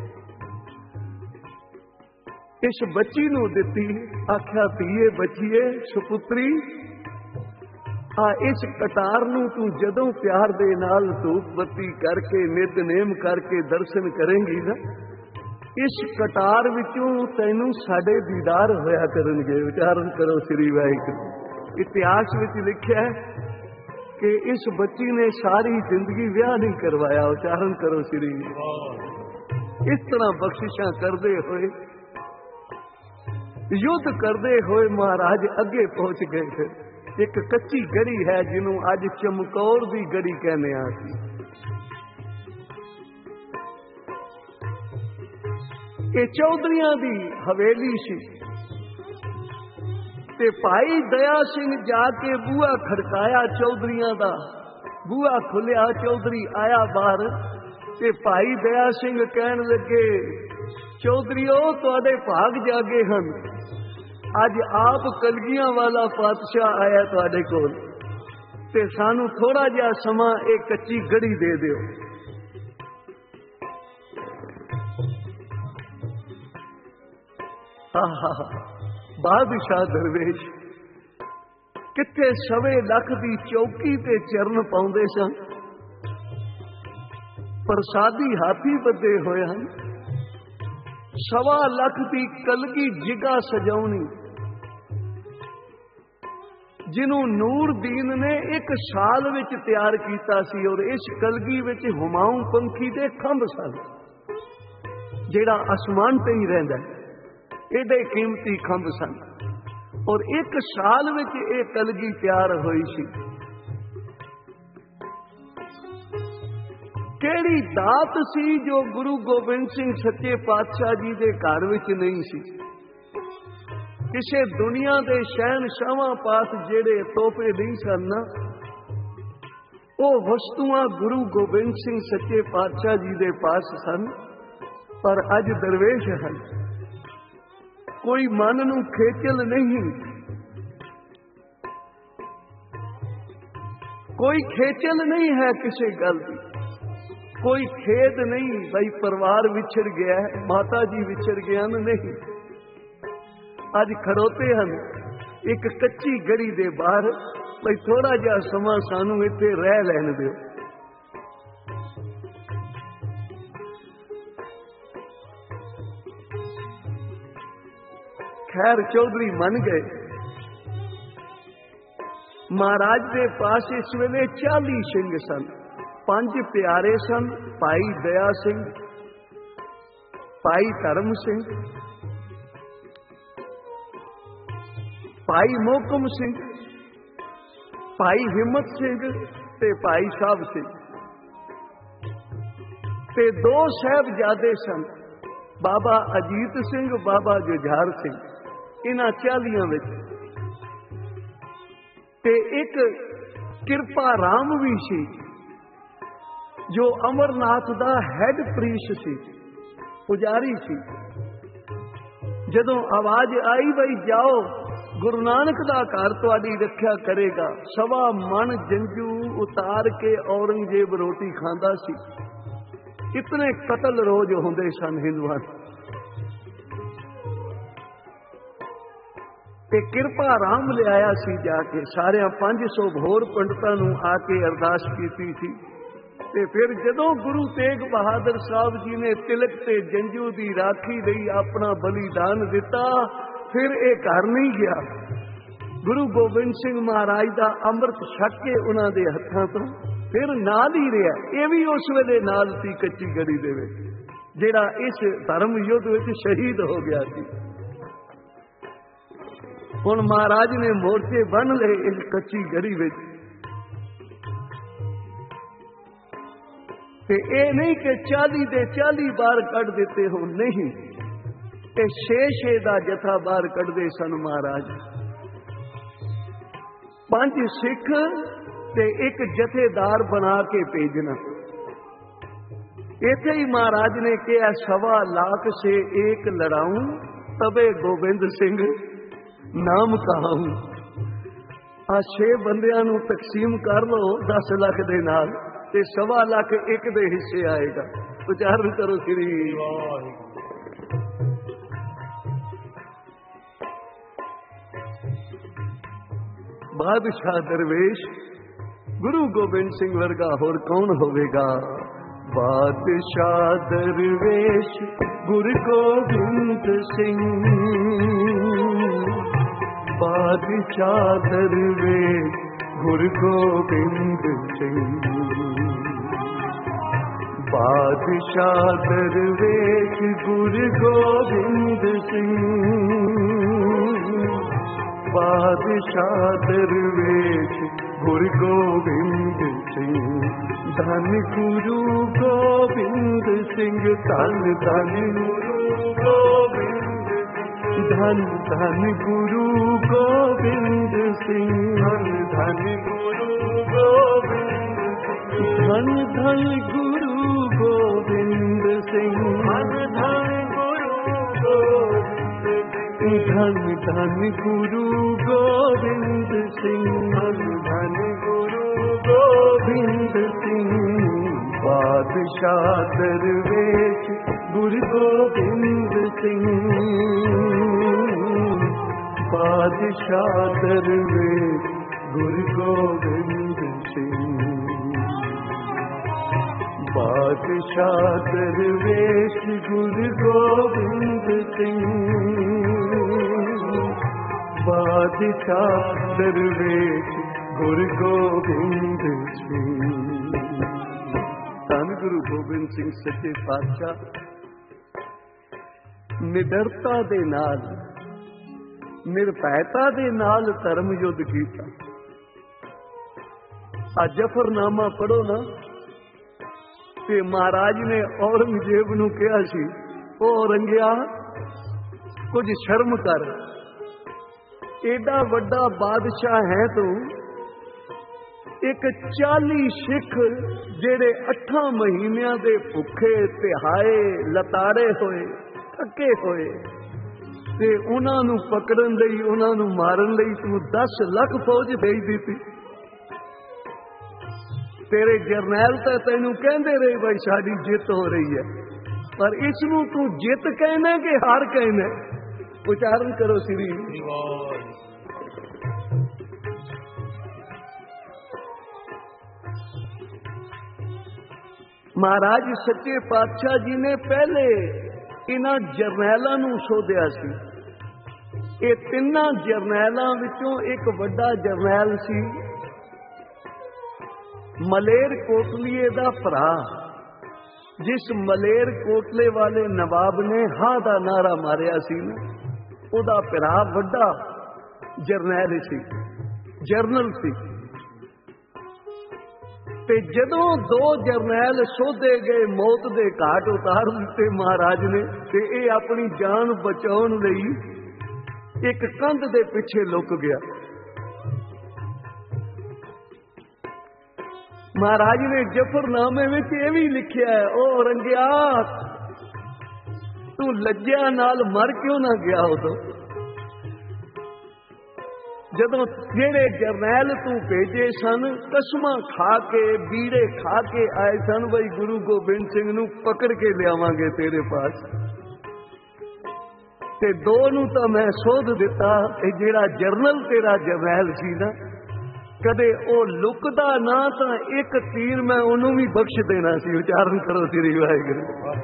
ਇਸ ਬੱਚੀ ਨੂੰ ਦਿੱਤੀ। ਆਖਿਆ, ਧੀਏ ਬੱਚੀਏ ਸੁਪੁੱਤਰੀ, ਆ ਇਸ ਕਟਾਰ ਨੂੰ ਤੂੰ ਜਦੋਂ ਪਿਆਰ ਦੇ ਨਾਲ ਧੂਪ ਬੱਤੀ ਕਰਕੇ ਨਿਤਨੇਮ ਕਰਕੇ ਦਰਸ਼ਨ ਕਰੇਂਗੀ ਨਾ, ਇਸ ਕਟਾਰ ਵਿੱਚੋਂ ਤੈਨੂੰ ਸਾਡੇ ਦੀਦਾਰ ਹੋਇਆ ਕਰਨਗੇ। ਉਚਾਰਨ ਕਰੋ ਸ੍ਰੀ ਵਾਹਿਗੁਰੂ। ਇਤਿਹਾਸ ਵਿੱਚ ਲਿਖਿਆ ਹੈ ਕਿ ਇਸ ਬੱਚੀ ਨੇ ਸਾਰੀ ਜ਼ਿੰਦਗੀ ਵਿਆਹ ਨਹੀਂ ਕਰਵਾਇਆ। ਉਚਾਰਨ ਕਰੋ ਸ੍ਰੀ। ਇਸ ਤਰ੍ਹਾਂ ਬਖਸ਼ਿਸ਼ਾਂ ਕਰਦੇ ਹੋਏ, युद्ध करते हुए महाराज अगे पहुंच गए। फिर एक कच्ची गड़ी है जिन्हों अज चमकौर की गड़ी कहने आती। ये चौधरियां दी हवेली सी, ते भाई दया सिंह जाके बूहा खड़काया चौधरियां दा। बूहा खुलिया, चौधरी आया बाहर, ते भाई दया सिंह कहन लगे, चौधरीओ तुहाडे भाग जागे हन, अज आप कलगियां वाला पातशाह आया तुहाडे कोल। ਤੇ सानू थोड़ा जिहा समा एक कच्ची गड़ी दे दिओ। बादशाह दरवेश किथे सवे लख दी चौकी ते चरण पाउंदे सन, प्रसादी हाथी बदे होए हन। सवा लख दी कलगी जिगा सजाउणी जिन्हों नूर दीन ने एक साल विच तैयार कीता सी, और इस कलगी विच हुमायूं पंखी दे खंभ सन, जेड़ा आसमान ते ही रहिंदा, एडे कीमती खंभ सन। और एक साल विच ये कलगी तैयार हुई सी। केड़ी दात सी जो गुरु गोबिंद सिंह सच्चे पातशाह जी दे घर विच नहीं सी। किसे दुनिया दे शहनशाहां पास जेड़े तोहफे नहीं सन ना, वो वस्तुआं गुरु गोबिंद सिंह सच्चे पातशाह जी दे पास सन। पर अज दरवेश हन, कोई मन नूं खेचल नहीं, कोई खेचल नहीं है किसी गल की, कोई खेद नहीं भाई परिवार विछड़ गया है, माता जी विछड़ गया नहीं। अज खड़ोते हैं एक कच्ची गड़ी दे बाहर, भाई थोड़ा जिहा समा सानू इत्थे रह लैण दिओ। खैर चौधरी मन गए। महाराज के पास इस वेले चाली सिंह सन। पंज प्यारे सन, भाई दया सिंह, भाई धर्म सिंह, भाई मोहकम सिंह, भाई हिम्मत सिंह ते भाई साहब सिंह। ते दो साहबजादे सन, बाबा अजीत सिंह, बाबा जुझार सिंह। इन्हां चालियां विच ते एक किरपा राम भी सी, जो अमरनाथ दा हैड प्रीस्ट सी, पुजारी सी। जदों आवाज आई भाई जाओ, गुरु नानक दा घर तुहाडी रखिया करेगा, सवा मन जंजू उतार के औरंगजेब रोटी खांदा सी। इतने कतल रोज होंदे सन हिंदुआं। ते किरपा राम ले आया सी जाके, सारे पांच सौ होर पंडितां नूं आके अरदास कीती सी। ते फिर जदों गुरु तेग बहादुर साहब जी ने तिलक ते जंजू दी राखी लई अपना बलिदान दिता, फिर ये घर नहीं गया। गुरु गोबिंद सिंह महाराज दा अमृत छक के उन्हां दे हत्थां तो फिर नाल ही रहा। ये भी उस वेले नाल सी कच्ची गड़ी दे विच, जिहड़ा इस धर्म युद्ध विच शहीद हो गया सी। हुण महाराज ने मोर्चे बन ले इस कच्ची गड़ी विच। ते ये नहीं कि चाली दे चाली बार कढ़ देते हो, नहीं, ते छे छे दा जथा बार कढ़दे सन महाराज। पंज सिख ते एक जथेदार बना के भेजना। इथे ही महाराज ने कहा सवा लाख से एक लड़ाऊं, तबे गोबिंद सिंह नाम कहाऊं। आ छे बंदियां नूं तकसीम कर लो दस लाख दे नाल, ते सवा लाख एक दे हिस्से आएगा। उच्चारण करो श्री बादशाह दरवेश। गुरु गोबिंद सिंह वर्गा होर कौन होवेगा। बादशाह दरवेश गुरु गोबिंद सिंह, बादशाह दरवेश गुरु गोबिंद सिंह, बादशाह दरवेश गुरु गोबिंद सिंह, बादशाह दरवेश गुरु गोबिंद सिंह। धन गुरु गोबिंद सिंह, धन धन गुरु गोबिंद, धन धन गुरु गोबिंद सिंह, धन धन गुरु गोबिंद, धन धन गुरु गोबिंद सिंह, धन धन गुरु गोबिंद, धन धन गुरु गोबिंद सिंह, धन धन गुरु गोबिंद सिंह बादशाह दरवेश गुरु गोबिंद सिंह बादशाह दरवेश गुरु गोबिंद सिंह बादशाह दरवेश गुरु गोबिंद सिंह बादशाह दरवेश गुरु गोबिंद सिंह। धन गुरु गोबिंद सिंह सच्चे पातशाह निडरता दे नाल निरभैता दे नाल धर्म युद्ध कीता। आ जफरनामा पढ़ो ना ते महाराज ने औरंगजेब नूं कहा सी, ओ औरंगिया कुछ शर्म कर, एडा वड्डा बादशाह है तू, एक चाली सिख जेड़े अठां महीनियां दे भुखे तिहाए लताड़े होए थके होए ते उन्हां नूं पकड़न लई उन्हां नूं मारन लई तू दस लाख फौज भेज दित्ती। तेरे जरनैल तो तैनूं कहंदे रहे भाई साडी जित हो रही है, पर इस नूं तू जित कहना कि हार कहना? उच्चारण करो श्री। महाराज सच्चे पातशाह जी ने पहले इन्हां जरनैलां नूं सोधिया सी। ये तिन्नां जरनैलां विचों एक वड्डा जरनैल सी मलेर कोटलीए दा भरा, जिस मलेर कोटले वाले नवाब ने हां दा नारा मारिया सी ना, उहदा भरा वड्डा जरनैल सी, जरनल सी। ते जदों दो जरनैल सोधे गए मौत दे घाट उतार दिते महाराज ने, ते ये अपनी जान बचाउण लई एक कंध दे पिछे लुक गया। महाराज ने जफरनामे में ये भी लिखिया है, ओ औरंगिया तू लज्जा नाल मर क्यों ना गया? उदों जदों जेड़े जरनैल तू भेजे सन कसमां खा के बीड़े खा के आए सन, बई गुरु गोबिंद सिंह नूं पकड़ के लियावांगे तेरे पास, ते दो नूं तां मैं सोध दिता। ते जेड़ा जरनल तेरा जरनैल सी ना, कदे ओ लुकदा ना तां एक तीर मैं ओनू भी बख्श देना सी। उच्चारण करो श्री वाहिगुरू।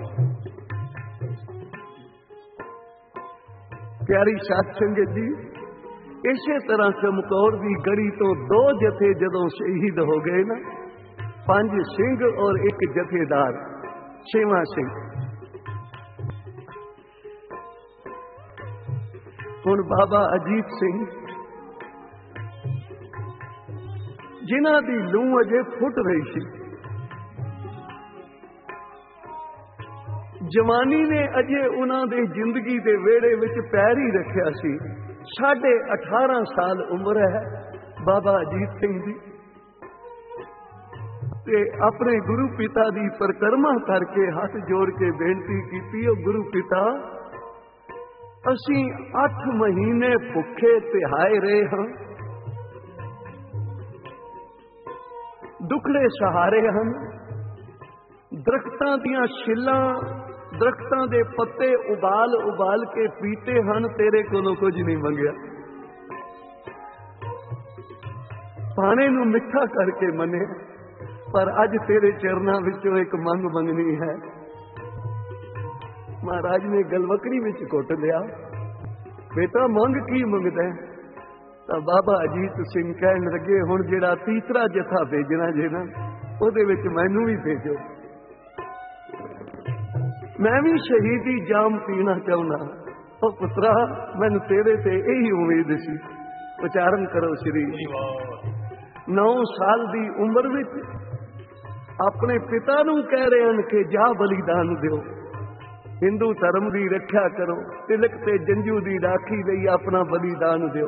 प्यारी साध संगत जी, इसे तरह चमकौर की गढ़ी तो दो जथे जदों शहीद हो गए ना, पंज सिंह और एक जथेदार छेवां सिंह। हुण बाबा अजीत सिंह जिन्हां दी लूं अजे फुट रही सी, जवानी ने अजे उन्हां दे जिंदगी दे वेड़े विच पैर ही रखिया सी। साढ़े अठारह साल उम्र है बाबा अजीत सिंह जी, ते अपने गुरु पिता दी परिक्रमा करके हाथ जोड़ के बेनती की, गुरु पिता असी अठ महीने भुखे तिहाए रहे हाँ, दुखड़े सहारे हैं, दरख्तां दियां छिल्लां दरख्तां दे पत्ते उबाल उबाल के पीते हैं, तेरे कोलों कुछ नहीं मंगया, पाने नूं मिठा करके मने, पर अज तेरे चरनां विचों एक मंग मंगनी है। महाराज ने गलवकड़ी विच घुट लिया, बेटा मंग की मंगदा है? तो बाबा अजीत सिंह कहन लगे, हुण जिहड़ा तीसरा जथा भेजना जे ना, उहदे विच मैनूं भी भेजो, मैं भी शहीदी जाम पीना चाहुंदा। ओ पुत्रा, मैनूं तेरे ते यही उम्मीद सी। उच्चारण करो श्री। नौ साल दी उम्र विच अपने पिता नूं कह रहे हैं कि जा बलिदान दिओ, हिंदू धर्म की रक्षा करो, तिलक ते जंजू की राखी लई अपना बलिदान दिओ।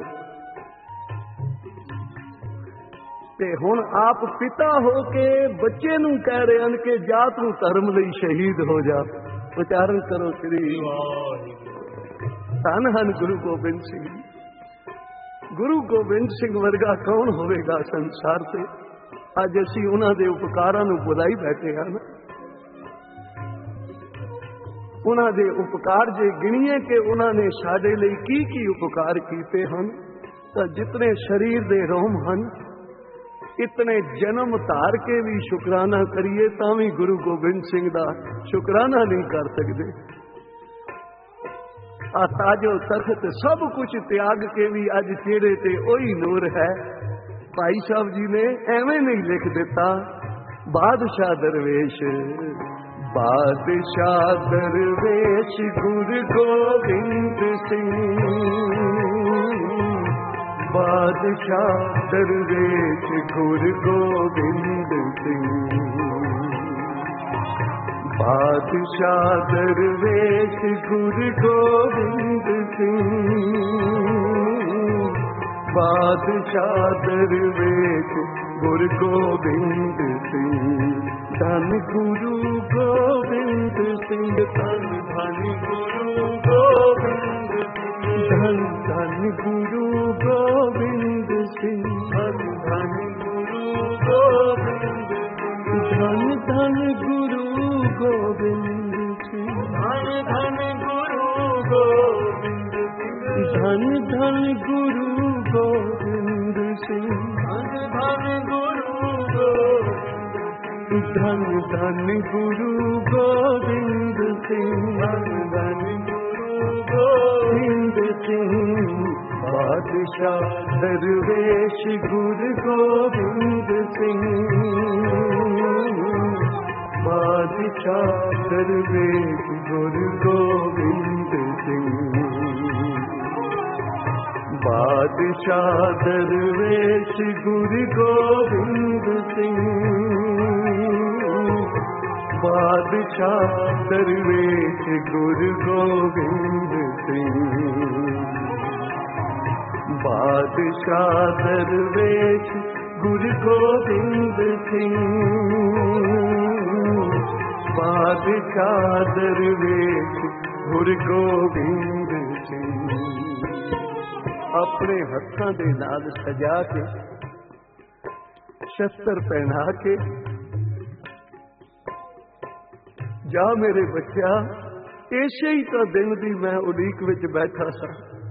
ते हुण आप पिता हो के बच्चे नूं कह रहे हैं कि जा तू धर्म लई शहीद हो जा। उच्चारण करो श्री। धन हन गुरु गोबिंद सिंह। गुरु गोबिंद सिंह वर्गा कौन होवेगा संसार से? ਅੱਜ ਅਸੀਂ ਉਹਨਾਂ ਦੇ ਉਪਕਾਰਾਂ ਨੂੰ ਭੁਲਾਈ ਬੈਠੇ ਹਨ। ਉਹਨਾਂ ਦੇ ਉਪਕਾਰ ਜੇ ਗਿਣੀਏ ਕਿ ਉਹਨਾਂ ਨੇ ਸਾਡੇ ਲਈ ਕੀ ਕੀ ਉਪਕਾਰ ਕੀਤੇ ਹਨ, ਤਾਂ ਜਿਤਨੇ ਸਰੀਰ ਦੇ ਰੋਮ ਹਨ, ਇਤਨੇ ਜਨਮ ਧਾਰ ਕੇ ਵੀ ਸ਼ੁਕਰਾਨਾ ਕਰੀਏ ਤਾਂ ਵੀ ਗੁਰੂ ਗੋਬਿੰਦ ਸਿੰਘ ਦਾ ਸ਼ੁਕਰਾਨਾ ਨਹੀਂ ਕਰ ਸਕਦੇ। ਆ ਤਾਜੋ ਤਖਤ ਸਭ ਕੁਝ ਤਿਆਗ ਕੇ ਵੀ ਅੱਜ ਚਿਹਰੇ ਤੇ ਉਹੀ ਨੂਰ ਹੈ। ਭਾਈ ਸਾਹਿਬ ਜੀ ਨੇ ਐਵੇਂ ਨਹੀਂ ਲਿਖ ਦਿੱਤਾ, ਬਾਦਸ਼ਾਹ ਦਰਵੇਸ਼ ਬਾਦਸ਼ਾਹ ਦਰਵੇਸ਼ ਗੁਰੂ ਗੋਬਿੰਦ ਸਿੰਘ, ਬਾਦਸ਼ਾਹ ਦਰਵੇਸ਼ ਗੁਰੂ ਗੋਬਿੰਦ ਸਿੰਘ, ਬਾਦਸ਼ਾਹ ਦਰਵੇਸ਼ ਗੁਰੂ ਗੋਬਿੰਦ ਸਿੰਘ, ਬਾਦਸ਼ਾਹ ਦਰਵੇਸ਼ ਗੁਰੂ ਗੋਬਿੰਦ ਸਿੰਘ। ਧੰਨ ਗੁਰੂ ਗੋਬਿੰਦ ਸਿੰਘ, ਧੰਨ ਧੰਨ ਗੁਰੂ ਗੋਬਿੰਦ ਸਿੰਘ, ਧੰਨ ਧੰਨ ਗੁਰੂ ਗੋਬਿੰਦ ਸਿੰਘ, ਧੰਨ ਧੰਨ ਗੁਰੂ ਗੋਬਿੰਦ ਸਿੰਘ, ਧੰਨ ਧੰਨ ਗੁਰੂ ਗੋਬਿੰਦ ਸਿੰਘ, ਧੰਨ ਧੰਨ ਗੁਰੂ ਗੋਬਿੰਦ ਸਿੰਘ, ਧੰਨ ਧੰਨ ਗੁਰੂ ਗੋਬਿੰਦ ਸਿੰਘ, ਧੰਨ ਧੰਨ ਗੁਰੂ ਗੋਬਿੰਦ, ਧੰਨ ਧੰਨ ਗੁਰੂ ਗੋਬਿੰਦ ਸਿੰਘ, ਧੰਨ ਧੰਨ ਗੁਰੂ ਗੋਬਿੰਦ ਸਿੰਘ। ਬਾਦਸ਼ਾਹ ਦਰਵੇਸ਼ ਗੁਰੂ ਗੋਬਿੰਦ ਸਿੰਘ, ਬਾਦਸ਼ਾਹ ਦਰਵੇਸ਼ ਗੁਰੂ ਗੋਬਿੰਦ ਸਿੰਘ, ਬਾਦਸ਼ਾਹ ਦਰਵੇਸ਼ ਗੁਰੂ ਗੋਬਿੰਦ ਸਿੰਘ, ਬਾਦਸ਼ਾਹ ਦਰਵੇਸ਼ ਗੁਰੂ ਗੋਬਿੰਦ ਸਿੰਘ, ਬਾਦਸ਼ਾਹ ਦਰਵੇਸ਼ ਗੁਰੂ ਗੋਬਿੰਦ ਸਿੰਘ, ਬਾਦਸ਼ਾਹ ਦਰਵੇਸ਼ ਗੁਰੂ ਗੋਬਿੰਦ ਸਿੰਘ। ਆਪਣੇ ਹੱਥਾਂ ਦੇ ਨਾਲ ਸਜਾ ਕੇ, ਸ਼ਸਤਰ ਪਹਿਨਾ ਕੇ, ਜਾ ਮੇਰੇ ਬੱਚਾ, ਇਸੇ ਹੀ ਤਾਂ ਦਿਨ ਦੀ ਮੈਂ ਉਡੀਕ ਵਿੱਚ ਬੈਠਾ ਸਾਂ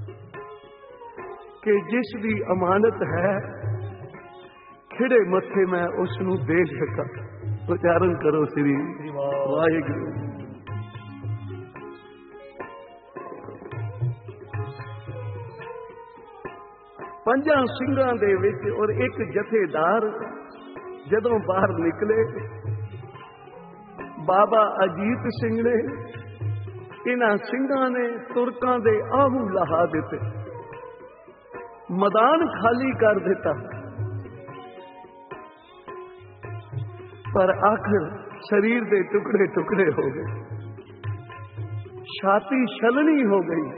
ਕਿ ਜਿਸ ਦੀ ਅਮਾਨਤ ਹੈ ਖਿੜੇ ਮੱਥੇ ਮੈਂ ਉਸ ਨੂੰ ਦੇ ਸਕਾਂ। ਉਚਾਰਨ ਕਰੋ ਸ੍ਰੀ ਵਾਹਿਗੁਰੂ। ਪੰਜਾਂ ਸਿੰਘਾਂ ਦੇ ਵਿੱਚ ਔਰ ਇੱਕ ਜਥੇਦਾਰ ਜਦੋਂ ਬਾਹਰ ਨਿਕਲੇ, ਬਾਬਾ ਅਜੀਤ ਸਿੰਘ ਨੇ, ਇਹਨਾਂ ਸਿੰਘਾਂ ਨੇ ਤੁਰਕਾਂ ਦੇ ਆਹੂ ਲਹਾ ਦਿੱਤੇ, ਮੈਦਾਨ ਖਾਲੀ ਕਰ ਦਿੱਤਾ, ਪਰ ਆਖਰ ਸਰੀਰ ਦੇ ਟੁਕੜੇ ਟੁਕੜੇ ਹੋ ਗਏ, ਛਾਤੀ ਛਲਣੀ ਹੋ ਗਈ।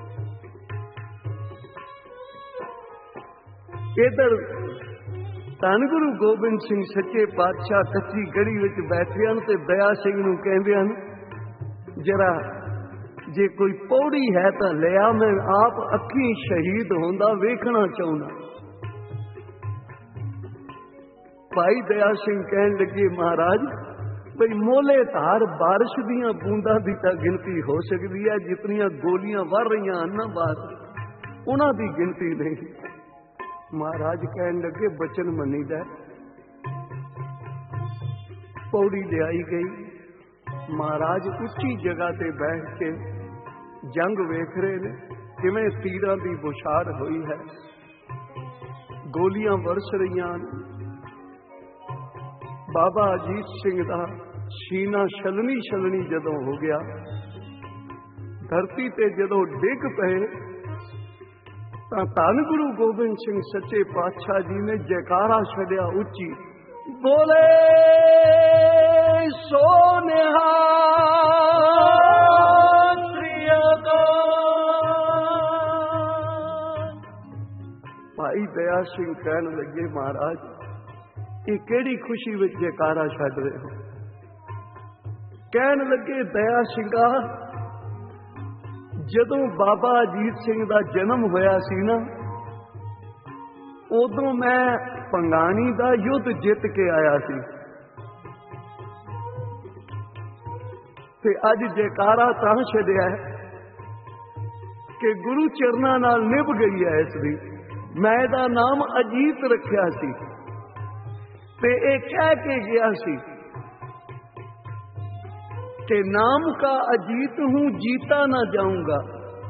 ਇਧਰ ਧੰਨ ਗੁਰੂ ਗੋਬਿੰਦ ਸਿੰਘ ਸੱਚੇ ਪਾਤਸ਼ਾਹ ਕੱਚੀ ਗੜੀ ਵਿੱਚ ਬੈਠੇ ਹਨ ਤੇ ਦਇਆ ਸਿੰਘ ਨੂੰ ਕਹਿੰਦੇ ਹਨ, ਜਰਾ ਜੇ ਕੋਈ ਪੌੜੀ ਹੈ ਤਾਂ ਲਿਆ, ਮੈਂ ਆਪ ਅੱਖੀਂ ਸ਼ਹੀਦ ਹੁੰਦਾ ਵੇਖਣਾ ਚਾਹੁੰਦਾ। ਭਾਈ ਦਇਆ ਸਿੰਘ ਕਹਿਣ ਲੱਗੇ, ਮਹਾਰਾਜ ਬਈ ਮੋਲੇ ਧਾਰ ਬਾਰਿਸ਼ ਦੀਆਂ ਬੂੰਦਾਂ ਦੀ ਤਾਂ ਗਿਣਤੀ ਹੋ ਸਕਦੀ ਹੈ, ਜਿਤਨੀਆਂ ਗੋਲੀਆਂ ਵਰ ਰਹੀਆਂ ਹਨ ਨਾ ਬਾਹਰ, ਉਹਨਾਂ ਦੀ ਗਿਣਤੀ ਨਹੀਂ। ਮਹਾਰਾਜ ਕਹਿਣ ਲੱਗੇ, ਬਚਨ ਮੰਨੀਦਾ। ਪੌੜੀ ਲਿਆਈ ਗਈ। ਮਹਾਰਾਜ ਉੱਚੀ ਜਗ੍ਹਾ ਤੇ ਬੈਠ ਕੇ ਜੰਗ ਵੇਖ ਰਹੇ ਨੇ, ਕਿਵੇਂ ਤੀਰਾਂ ਦੀ ਬੁਛਾਰ ਹੋਈ ਹੈ, ਗੋਲੀਆਂ ਵਰਸ ਰਹੀਆਂ ਨੇ। ਬਾਬਾ ਅਜੀਤ ਸਿੰਘ ਦਾ ਸੀਨਾ ਛਲਣੀ ਛਲਣੀ ਜਦੋਂ ਹੋ ਗਿਆ, ਧਰਤੀ ਤੇ ਜਦੋਂ ਡਿੱਗ ਪਏ, ਤਾਂ ਧੰਨ ਗੁਰੂ ਗੋਬਿੰਦ ਸਿੰਘ ਸੱਚੇ ਪਾਤਸ਼ਾਹ ਜੀ ਨੇ ਜੈਕਾਰਾ ਛੱਡਿਆ ਉੱਚੀ, ਬੋਲੇ ਸੋ ਨਿਹਾਲ ਸ੍ਰੀ ਅਕਾਲ। ਭਾਈ ਦਇਆ ਸਿੰਘ ਕਹਿਣ ਲੱਗੇ, ਮਹਾਰਾਜ ਇਹ ਕਿਹੜੀ ਖੁਸ਼ੀ ਵਿੱਚ ਜੈਕਾਰਾ ਛੱਡ ਰਹੇ ਹੋ? ਕਹਿਣ ਲੱਗੇ, ਦਇਆ ਸਿੰਘਾ, ਜਦੋਂ ਬਾਬਾ ਅਜੀਤ ਸਿੰਘ ਦਾ ਜਨਮ ਹੋਇਆ ਸੀ ਨਾ, ਉਦੋਂ ਮੈਂ ਪੰਗਾਣੀ ਦਾ ਯੁੱਧ ਜਿੱਤ ਕੇ ਆਇਆ ਸੀ ਤੇ ਅੱਜ ਜੈਕਾਰਾ ਤਾਂ ਛੱਡਿਆ ਕਿ ਗੁਰੂ ਚਰਨਾਂ ਨਾਲ ਨਿਭ ਗਈ ਹੈ ਇਸ ਦੀ। ਮੈਂ ਇਹਦਾ ਨਾਮ ਅਜੀਤ ਰੱਖਿਆ ਸੀ ਤੇ ਇਹ ਕਹਿ ਕੇ ਗਿਆ ਸੀ ਕਿ ਨਾਮ ਕਾ ਅਜੀਤ ਹੂੰ ਜੀਤਾ ਨਾ ਜਾਊਂਗਾ।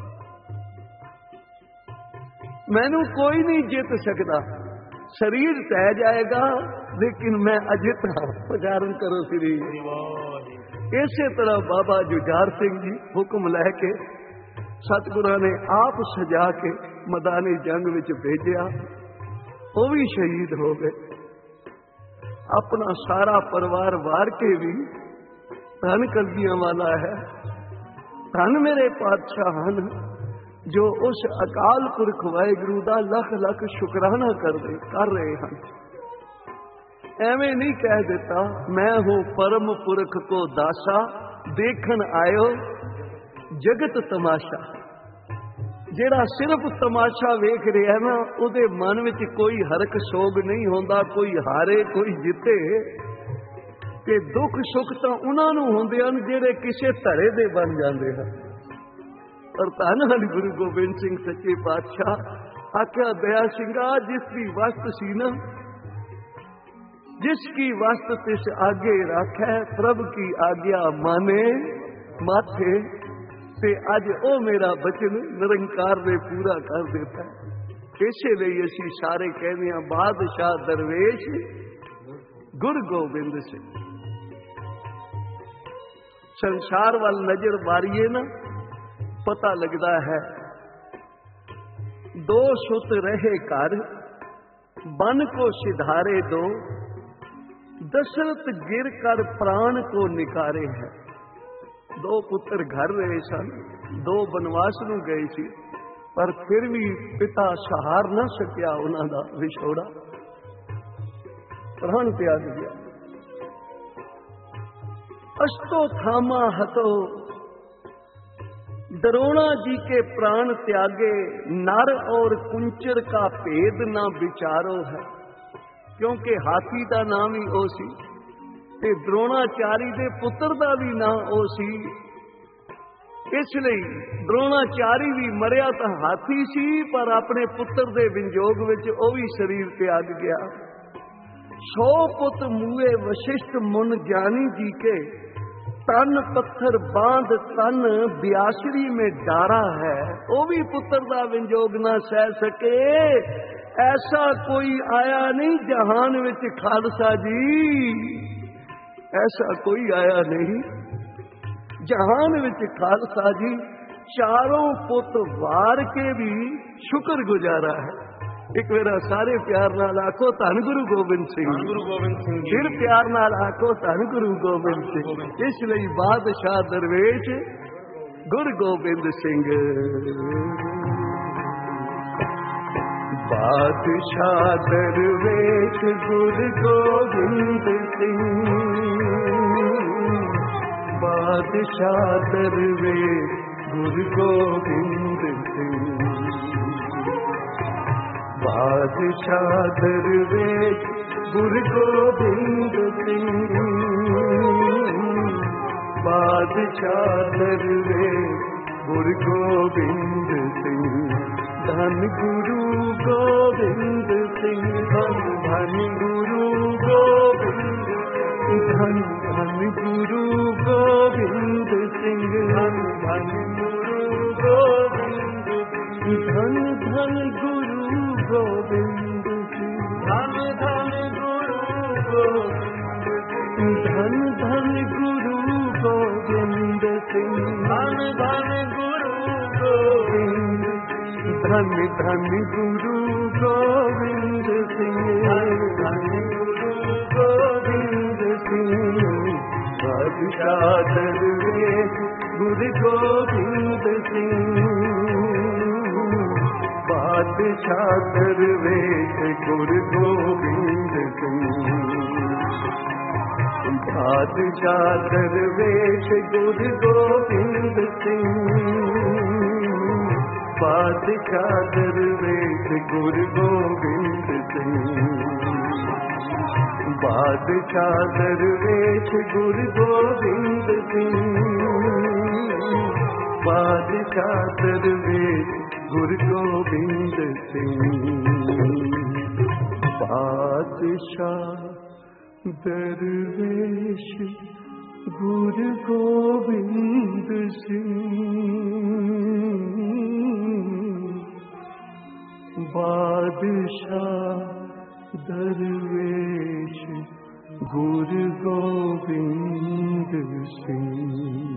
ਮੈਨੂੰ ਕੋਈ ਨਹੀਂ ਜਿੱਤ ਸਕਦਾ, ਸਰੀਰ ਤੈ ਜਾਏਗਾ ਲੇਕਿਨ ਮੈਂ ਅਜਿਤ ਹਾਂ। ਪ੍ਰਚਾਰਨ ਕਰੋ ਸ੍ਰੀ। ਇਸੇ ਤਰ੍ਹਾਂ ਬਾਬਾ ਜੁਝਾਰ ਸਿੰਘ ਜੀ ਹੁਕਮ ਲੈ ਕੇ ਸਤਿਗੁਰਾਂ ਨੇ ਆਪ ਸਜਾ ਕੇ ਮੈਦਾਨੀ ਜੰਗ ਵਿੱਚ ਭੇਜਿਆ। ਉਹ ਵੀ ਸ਼ਹੀਦ ਹੋ ਗਏ। ਆਪਣਾ ਸਾਰਾ ਪਰਿਵਾਰ ਵਾਰ ਕੇ ਵੀ ਧੰਨ ਕਲਗੀਆਂ ਵਾਲਾ ਹੈ, ਧੰਨ ਮੇਰੇ ਪਾਤਸ਼ਾਹ ਹਨ ਜੋ ਉਸ ਅਕਾਲ ਪੁਰਖ ਵਾਹਿਗੁਰੂ ਦਾ ਲੱਖ ਲੱਖ ਸ਼ੁਕਰਾਨਾ ਕਰਦੇ ਕਰ ਰਹੇ ਹਨ। ਐਵੇਂ ਨਹੀਂ ਕਹਿ ਦਿੱਤਾ ਮੈਂ ਹੋ ਪਰਮ ਪੁਰਖ ਕੋ ਦਾਸਾ, ਦੇਖਣ ਆਇਓ ਜਗਤ ਤਮਾਸ਼ਾ। ਜਿਹੜਾ ਸਿਰਫ ਤਮਾਸ਼ਾ ਵੇਖ ਰਿਹਾ ਨਾ ਉਹਦੇ ਮਨ ਵਿੱਚ ਕੋਈ ਹਰਕ ਸੋਗ ਨਹੀਂ ਹੁੰਦਾ, ਕੋਈ ਹਾਰੇ ਕੋਈ ਜਿੱਤੇ। ਤੇ ਦੁੱਖ ਸੁੱਖ ਤਾਂ ਉਹਨਾਂ ਨੂੰ ਹੁੰਦੇ ਹਨ ਜਿਹੜੇ ਕਿਸੇ ਧੜੇ ਦੇ ਬਣ ਜਾਂਦੇ ਹਨ। ਪਰ ਧੰਨ ਧੰਨ ਗੁਰੂ ਗੋਬਿੰਦ ਸਿੰਘ ਸੱਚੇ ਪਾਤਸ਼ਾਹ ਆਖਿਆ ਦਇਆ ਸਿੰਘਾ ਜਿਸ ਦੀ ਵਸਤ ਸੀ ਨਾ, जिस की वस्त तिस आगे राखै, प्रभ की आज्ञा माने माथे। ते अज ओ मेरा बचन निरंकार ने पूरा कर देता है। इसे लिए असी सारे कहने हैं बादशाह दरवेश गुरु गोबिंद सिंह। संसार वाल नजर मारिए ना पता लगता है। दो सुत रहे घर बन को सिधारे दो, दशरथ गिर कर प्राण को निकारे है। दो पुत्र घर रहे सन, दो बनवास ਨੂੰ ਗਏ ਸੀ, पर फिर भी पिता सहार न सकिया ਉਹਨਾਂ ਦਾ ਵਿਛੋੜਾ, प्राण त्याग गया। अस्तो थामा हतो द्रोणा जी के प्राण त्यागे, नर और कुंचर का भेद ना विचारो है। क्योंकि हाथी का नाम ही ओ सी ते द्रोणाचारी दे पुत्र का भी नाम ओ सी, इसलिए द्रोणाचारी भी मरिया तो हाथी सी पर अपने पुत्र दे विंजोग विच ओ भी शरीर त्याग गया। सौ पुत मुए वशिष्ठ मुन ज्ञानी जी के, तन पत्थर बांध तन ब्यासरी में डारा है। वो भी पुत्र का विंजोग ना सह सके। ऐसा कोई आया नहीं जहान विच खालसा जी, ऐसा कोई आया नहीं जहान विच खालसा जी। चारों पुत वार के भी शुक्र गुजारा है। एक मेरा सारे प्यार नाल आखो धन गुरु गोबिंद सिंह, गुरु गोबिंद सिंह। फिर प्यार नाल आखो धन गुरु गोबिंद सिंह। इसलिए बादशाह दरवेश गुरु गोबिंद सिंह। बादशाह दरवेश गुरु गोबिंद सिंह, बादशाह दरवेश गुरु गोबिंद सिंह, बादशाह दरवेश गुरु गोबिंद सिंह, बादशाह दरवेश गुरु गोबिंद सिंह। धन गुरु गोबिंद सिंह, धन धन गुरु गोबिंद, धन धन गुरु गोबिंद सिंह, धन धन गुरु गोबिंद, धन धन गुरु गोबिंद सिंह, धन धन गुरु गोबिंद, धन धन गुरु गोबिंद सिंह, धन धन गुरु गोबिंद, धन धन गुरु गोबिंद सिंह, धन गुरु गोबिंद सिंह। बादशाह दरवेश गुरु गोबिंद सिंह, बादशाह दरवेश गुरु गोबिंद सिंह, बादशाह दरवेश गुरु गोबिंद सिंह, बादशाह दरवेश गुरु गोबिंद सिंह। बादशाह दरवेश गुरु गोविंद सिंह, बादशाह दरवेश गुरु गोविंद सिंह, बादशाह दरवेश गुरु गोविंद सिंह, बादशाह दरवेश गुरु गोविंद सिंह।